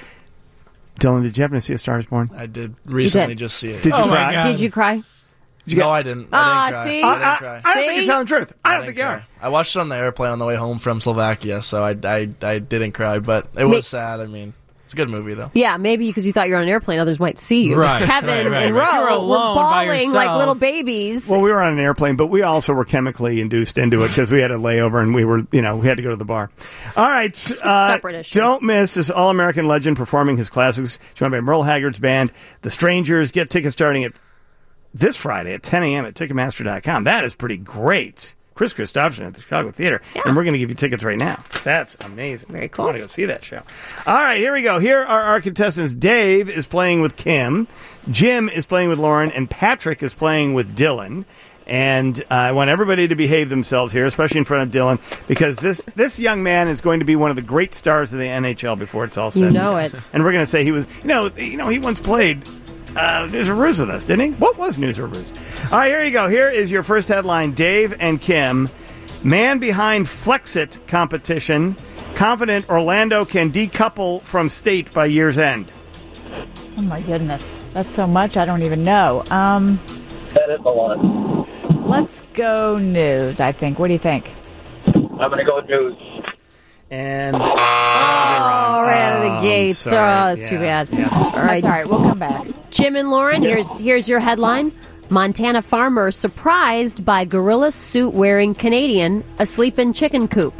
Dylan, did you happen to see A Star is Born? I did recently did. just see it. Did you Oh, my cry? God. Did you cry? Did you get- No, I didn't. Ah, I didn't cry. see? I I, didn't I, cry. I don't think See? you're telling the truth. I don't didn't think you cry. are. I watched it on the airplane on the way home from Slovakia, so I, I, I didn't cry, but it was Me- sad. I mean, It's a good movie, though. Yeah, maybe because you thought you were on an airplane, others might see you. Right, Kevin right, right, and right. Ro You're were alone by bawling yourself. like little babies. Well, we were on an airplane, but we also were chemically induced into it because we had a layover and we were, you know, we had to go to the bar. All right. Uh, Separate issue. Don't miss this All-American legend performing his classics, joined by Merle Haggard's band, The Strangers. Get tickets starting at this Friday at ten a.m. at Ticketmaster dot com. That is pretty great. Chris Christopherson at the Chicago Theater. Yeah. And we're going to give you tickets right now. That's amazing. Very cool. I want to go see that show. All right, here we go. Here are our contestants. Dave is playing with Kim. Jim is playing with Lauren. And Patrick is playing with Dylan. And uh, I want everybody to behave themselves here, especially in front of Dylan, because this, this young man is going to be one of the great stars of the N H L before it's all said. You know it. And we're going to say he was, you know, you know, he once played Uh, News or Ruse with us, didn't he? What was News or Ruse? All right, here you go. Here is your first headline. Dave and Kim. Man behind Flexit competition. Confident Orlando can decouple from state by year's end. Oh, my goodness. That's so much I don't even know. Um, that is a lot. Let's go news, I think. What do you think? I'm going to go news. And Oh, right out of the gates. Oh, that's too bad. All right. That's all right. We'll come back. Jim and Lauren, here's here's your headline. Montana farmer surprised by gorilla suit wearing Canadian asleep in chicken coop.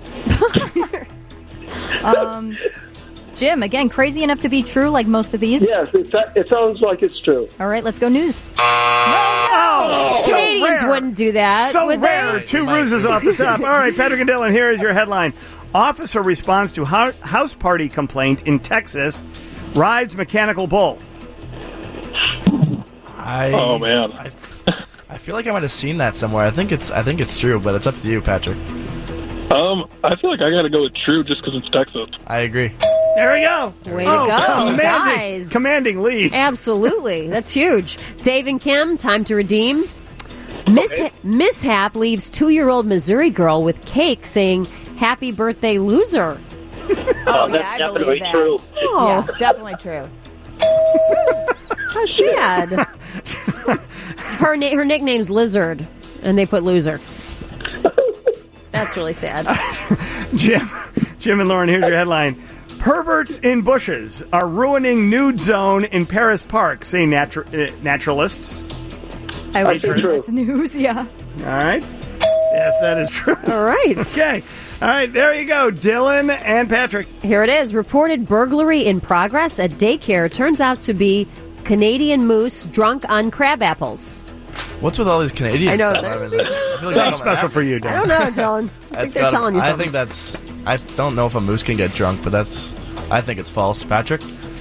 um, Jim, again, crazy enough to be true like most of these? Yes, it, it sounds like it's true. All right, let's go news. Oh, so Canadians rare. wouldn't do that, So would rare. they? Two ruses off the top. All right, Patrick and Dylan, here is your headline. Officer responds to ho- house party complaint in Texas. Rides mechanical bull. I, Oh, man. I, I feel like I might have seen that somewhere. I think it's I think it's true, but it's up to you, Patrick. Um, I feel like I got to go with true just because it's Texas. I agree. There we go. Way Oh, to go, commanding, guys. Commanding lead. Absolutely. That's huge. Dave and Kim, time to redeem. Miss- Mishap leaves two-year-old Missouri girl with cake saying, "Happy birthday, loser." Oh, that's yeah, I definitely believe that. true. Oh. Yeah, definitely true. How sad. her, na- her nickname's Lizard, and they put loser. That's really sad. Jim, Jim and Lauren, here's your headline. Perverts in bushes are ruining nude zone in Paris Park, say natu- uh, naturalists. I would True. think that's news, yeah. All right. Yes, that is true. All right. Okay. All right, there you go. Dylan and Patrick. Here it is. Reported burglary in progress at daycare turns out to be Canadian moose drunk on crab apples. What's with all these Canadian I know, stuff? there's- I, mean, I feel like Something I'm special happy. for you, I Dylan. don't know, Dylan. I think That's they're gotta- telling you I something. think that's. I don't know if a moose can get drunk, but that's. I think it's false. Patrick?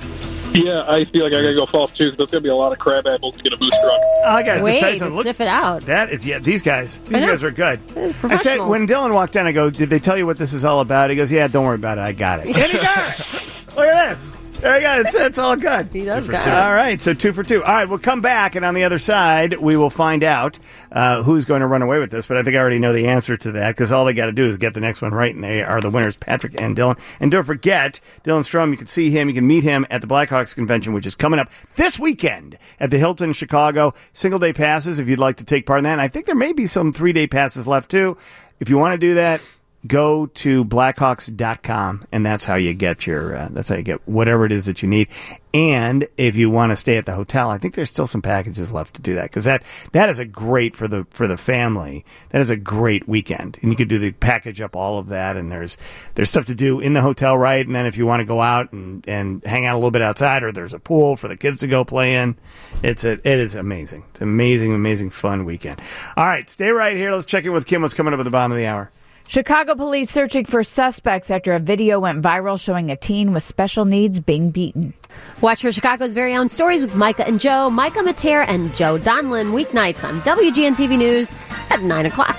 Yeah, I feel like I got to go false too because there's going to be a lot of crab apples to get a moose drunk. I got to Wait, just tell you something. Look, sniff it out. that is yeah. These guys, I these know. guys are good. They're I said professionals. when Dylan walked in, I go, "Did they tell you what this is all about?" He goes, "Yeah, don't worry about it. I got it." And he got it. Look at this. There you go. It's, it's all good. He does for got two. it. All right, so two for two. All right, we'll come back, and on the other side, we will find out uh, who's going to run away with this. But I think I already know the answer to that because all they got to do is get the next one right, and they are the winners, Patrick and Dylan. And don't forget, Dylan Strom, you can see him, you can meet him at the Blackhawks convention, which is coming up this weekend at the Hilton Chicago. Single day passes if you'd like to take part in that. And I think there may be some three day passes left too. If you want to do that, go to blackhawks dot com, and that's how you get your uh, that's how you get whatever it is that you need. And if you want to stay at the hotel, I think there's still some packages left to do that because that that is a great for the for the family. That is a great weekend, and you could do the package up all of that. And there's there's stuff to do in the hotel, right? And then if you want to go out and, and hang out a little bit outside, or there's a pool for the kids to go play in. It's a it is amazing. It's an amazing, amazing fun weekend. All right, stay right here. Let's check in with Kim. What's coming up at the bottom of the hour? Chicago police searching for suspects after a video went viral showing a teen with special needs being beaten. Watch for Chicago's very own stories with Micah and Joe, Micah Mater and Joe Donlin, weeknights on W G N T V News at nine o'clock.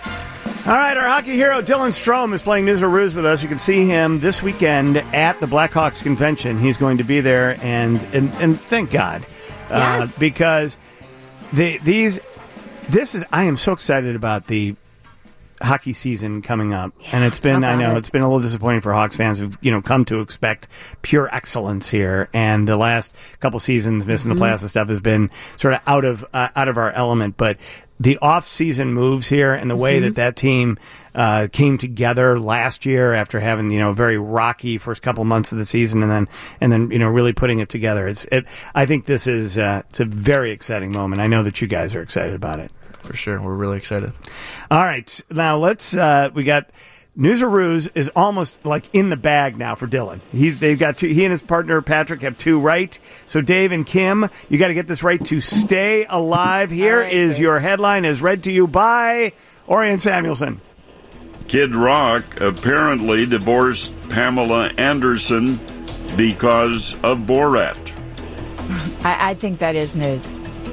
All right, our hockey hero Dylan Strom is playing News or Ruse with us. You can see him this weekend at the Blackhawks convention. He's going to be there, and and, and thank God, Yes. uh, because the these this is I am so excited about the hockey season coming up, and it's been I know it. it's been a little disappointing for Hawks fans who've you know come to expect pure excellence here, and the last couple seasons missing the playoffs and stuff has been sort of out of uh, out of our element, but. the off-season moves here and the way Mm-hmm. that that team uh, came together last year after having, you know, a very rocky first couple months of the season and then and then you know really putting it together. It's it. I think this is uh, it's a very exciting moment. I know that you guys are excited about it. For sure, we're really excited. All right, now let's. Uh, we got. News or Ruse is almost like in the bag now for Dylan. He's they've got two. He and his partner Patrick have two right. So Dave and Kim, you got to get this right to stay alive. Here right, is Dave. your headline, as read to you by Orion Samuelson. Kid Rock apparently divorced Pamela Anderson because of Borat. I, I think that is news.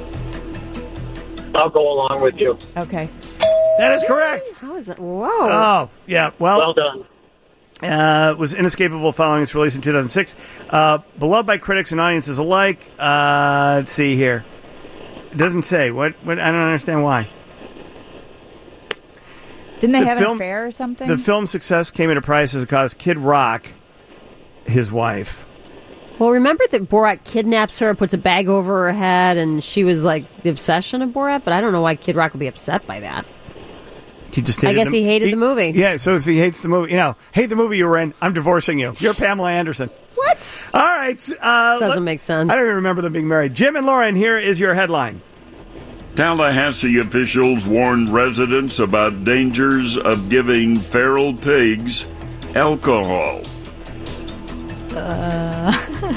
I'll go along with you. Okay. That is correct. How is it? Whoa. Oh, yeah. Well, Well done. Uh, was inescapable following its release in two thousand six. Uh, beloved by critics and audiences alike. Uh, let's see here. It doesn't say. What, what? I don't understand why. Didn't they The have film- an affair or something? The film's success came at a price as it caused Kid Rock, his wife. Well, remember that Borat kidnaps her, puts a bag over her head, and she was like the obsession of Borat, but I don't know why Kid Rock would be upset by that. He just I hated guess the- he hated the movie. Yeah, so if he hates the movie, you know, hate the movie you were in, I'm divorcing you. You're Pamela Anderson. What? All right. Uh, This doesn't let- make sense. I don't even remember them being married. Jim and Lauren, here is your headline. Tallahassee officials warned residents about dangers of giving feral pigs alcohol. Uh,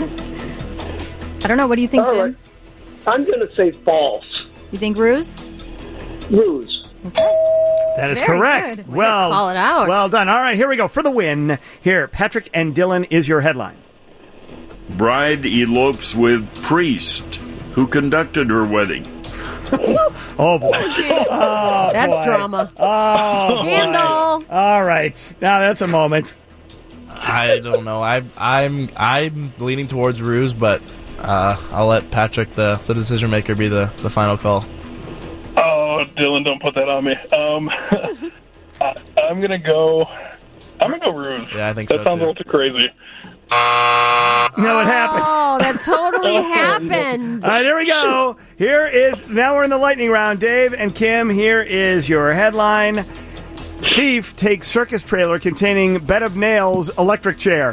I don't know. What do you think, All Jim? right. I'm going to say false. You think ruse? Ruse. That is Very correct. good. Way to Well, call it out. Well done. All right, here we go for the win. Here, Patrick and Dylan is your headline. Bride elopes with priest who conducted her wedding. Oh boy. Oh, That's boy. drama. Oh, Scandal. boy. All right. Now that's a moment. I don't know. I, I'm I'm leaning towards ruse, but uh, I'll let Patrick, the, the decision maker, be the, the final call. Oh, Dylan, don't put that on me. Um, I, I'm gonna go. I'm gonna go ruse. Yeah, I think that so, sounds too. a little too crazy. No, it happened. Oh, that totally happened. All right, here we go. Here is, now we're in the lightning round. Dave and Kim, here is your headline. Thief takes circus trailer containing bed of nails electric chair.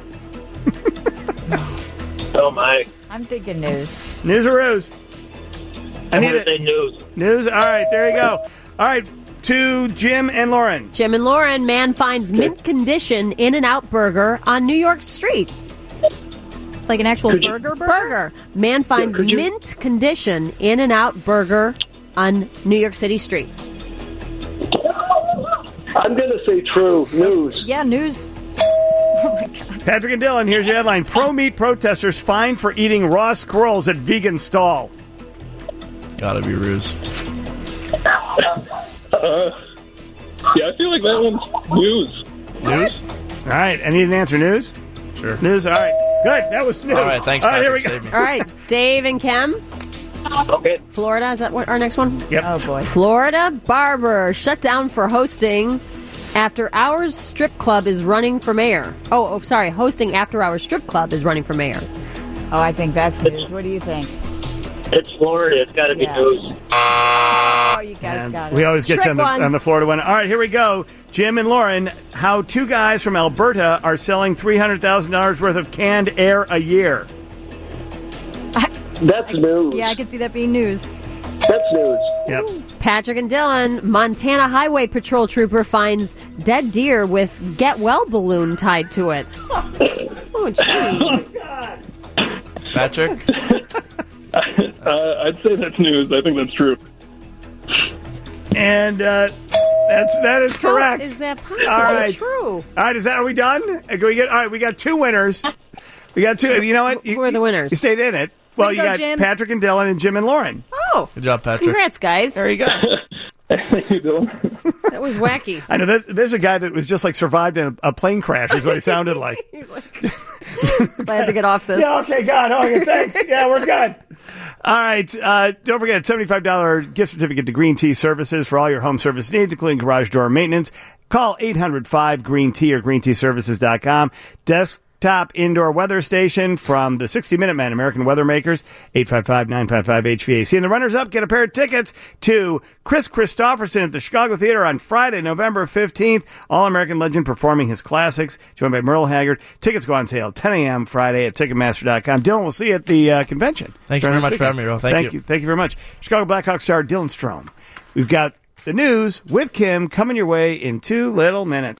Oh my! I'm thinking news. News or ruse? I I'm need gonna it. say news. News? All right, there you go. All right, to Jim and Lauren. Jim and Lauren, man finds mint condition In-N-Out burger on New York Street. Like an actual Could you- burger burger? Burger. Man finds could you- mint condition In-N-Out burger on New York City street. I'm gonna say true. News. Yeah, news. Patrick and Dylan, here's your headline. Pro-meat protesters fined for eating raw squirrels at vegan stall. Gotta be ruse. Uh, yeah, I feel like that one's news. News? All right, I need an answer. News? Sure. News, all right. Good, that was news. All right, thanks, All right, here we Patrick. go. Save me. All right, Dave and Kim. Okay. Florida, is that what our next one? Yep. Oh boy. Florida barber shut down for hosting After Hours Strip Club is running for mayor. Oh, oh, sorry, hosting After Hours Strip Club is running for mayor. Oh, I think that's news. What do you think? It's Florida. It's got to be Yeah. news. Oh, you guys And got it. we always get you on the, Trick one. on the Florida one. All right, here we go. Jim and Lauren, how two guys from Alberta are selling three hundred thousand dollars worth of canned air a year. That's news. Yeah, I could see that being news. That's news. Yep. Patrick and Dylan, Montana Highway Patrol trooper finds dead deer with get well balloon tied to it. Oh, gee. Patrick? Uh, I'd say that's news. I think that's true. And uh, that's that is correct. How is that possibly All right. true? All right, is that are we done? Uh, We get all right. We got two winners. We got two. You know what? You, Who are the winners? You stayed in it. Well, Way to you go, got Jim. Patrick and Dylan and Jim and Lauren. Oh, Good job, Patrick. congrats, guys. There you go. Thank you, Dylan. That was wacky. I know there's, there's a guy that was just like survived in a, a plane crash. Is what he sounded like. He's like, glad to get off this. Yeah. Okay. God. Okay. Thanks. Yeah, we're good. All right. Uh, don't forget seventy-five dollars gift certificate to Green Tea Services for all your home service needs, including garage door maintenance. Call eight hundred five green tea or green tea services dot com. Desk top indoor weather station from the sixty minute Man, American Weather Makers, eight five five, nine five five, H V A C. And the runners-up get a pair of tickets to Chris Christopherson at the Chicago Theater on Friday, November fifteenth. All-American legend performing his classics, joined by Merle Haggard. Tickets go on sale ten a.m. Friday at Ticketmaster dot com. Dylan, we'll see you at the uh, convention. Thanks very much for having me, Ro. Thank, Thank you. Thank you very much. Chicago Blackhawks star Dylan Strome. We've got the news with Kim coming your way in two little minutes.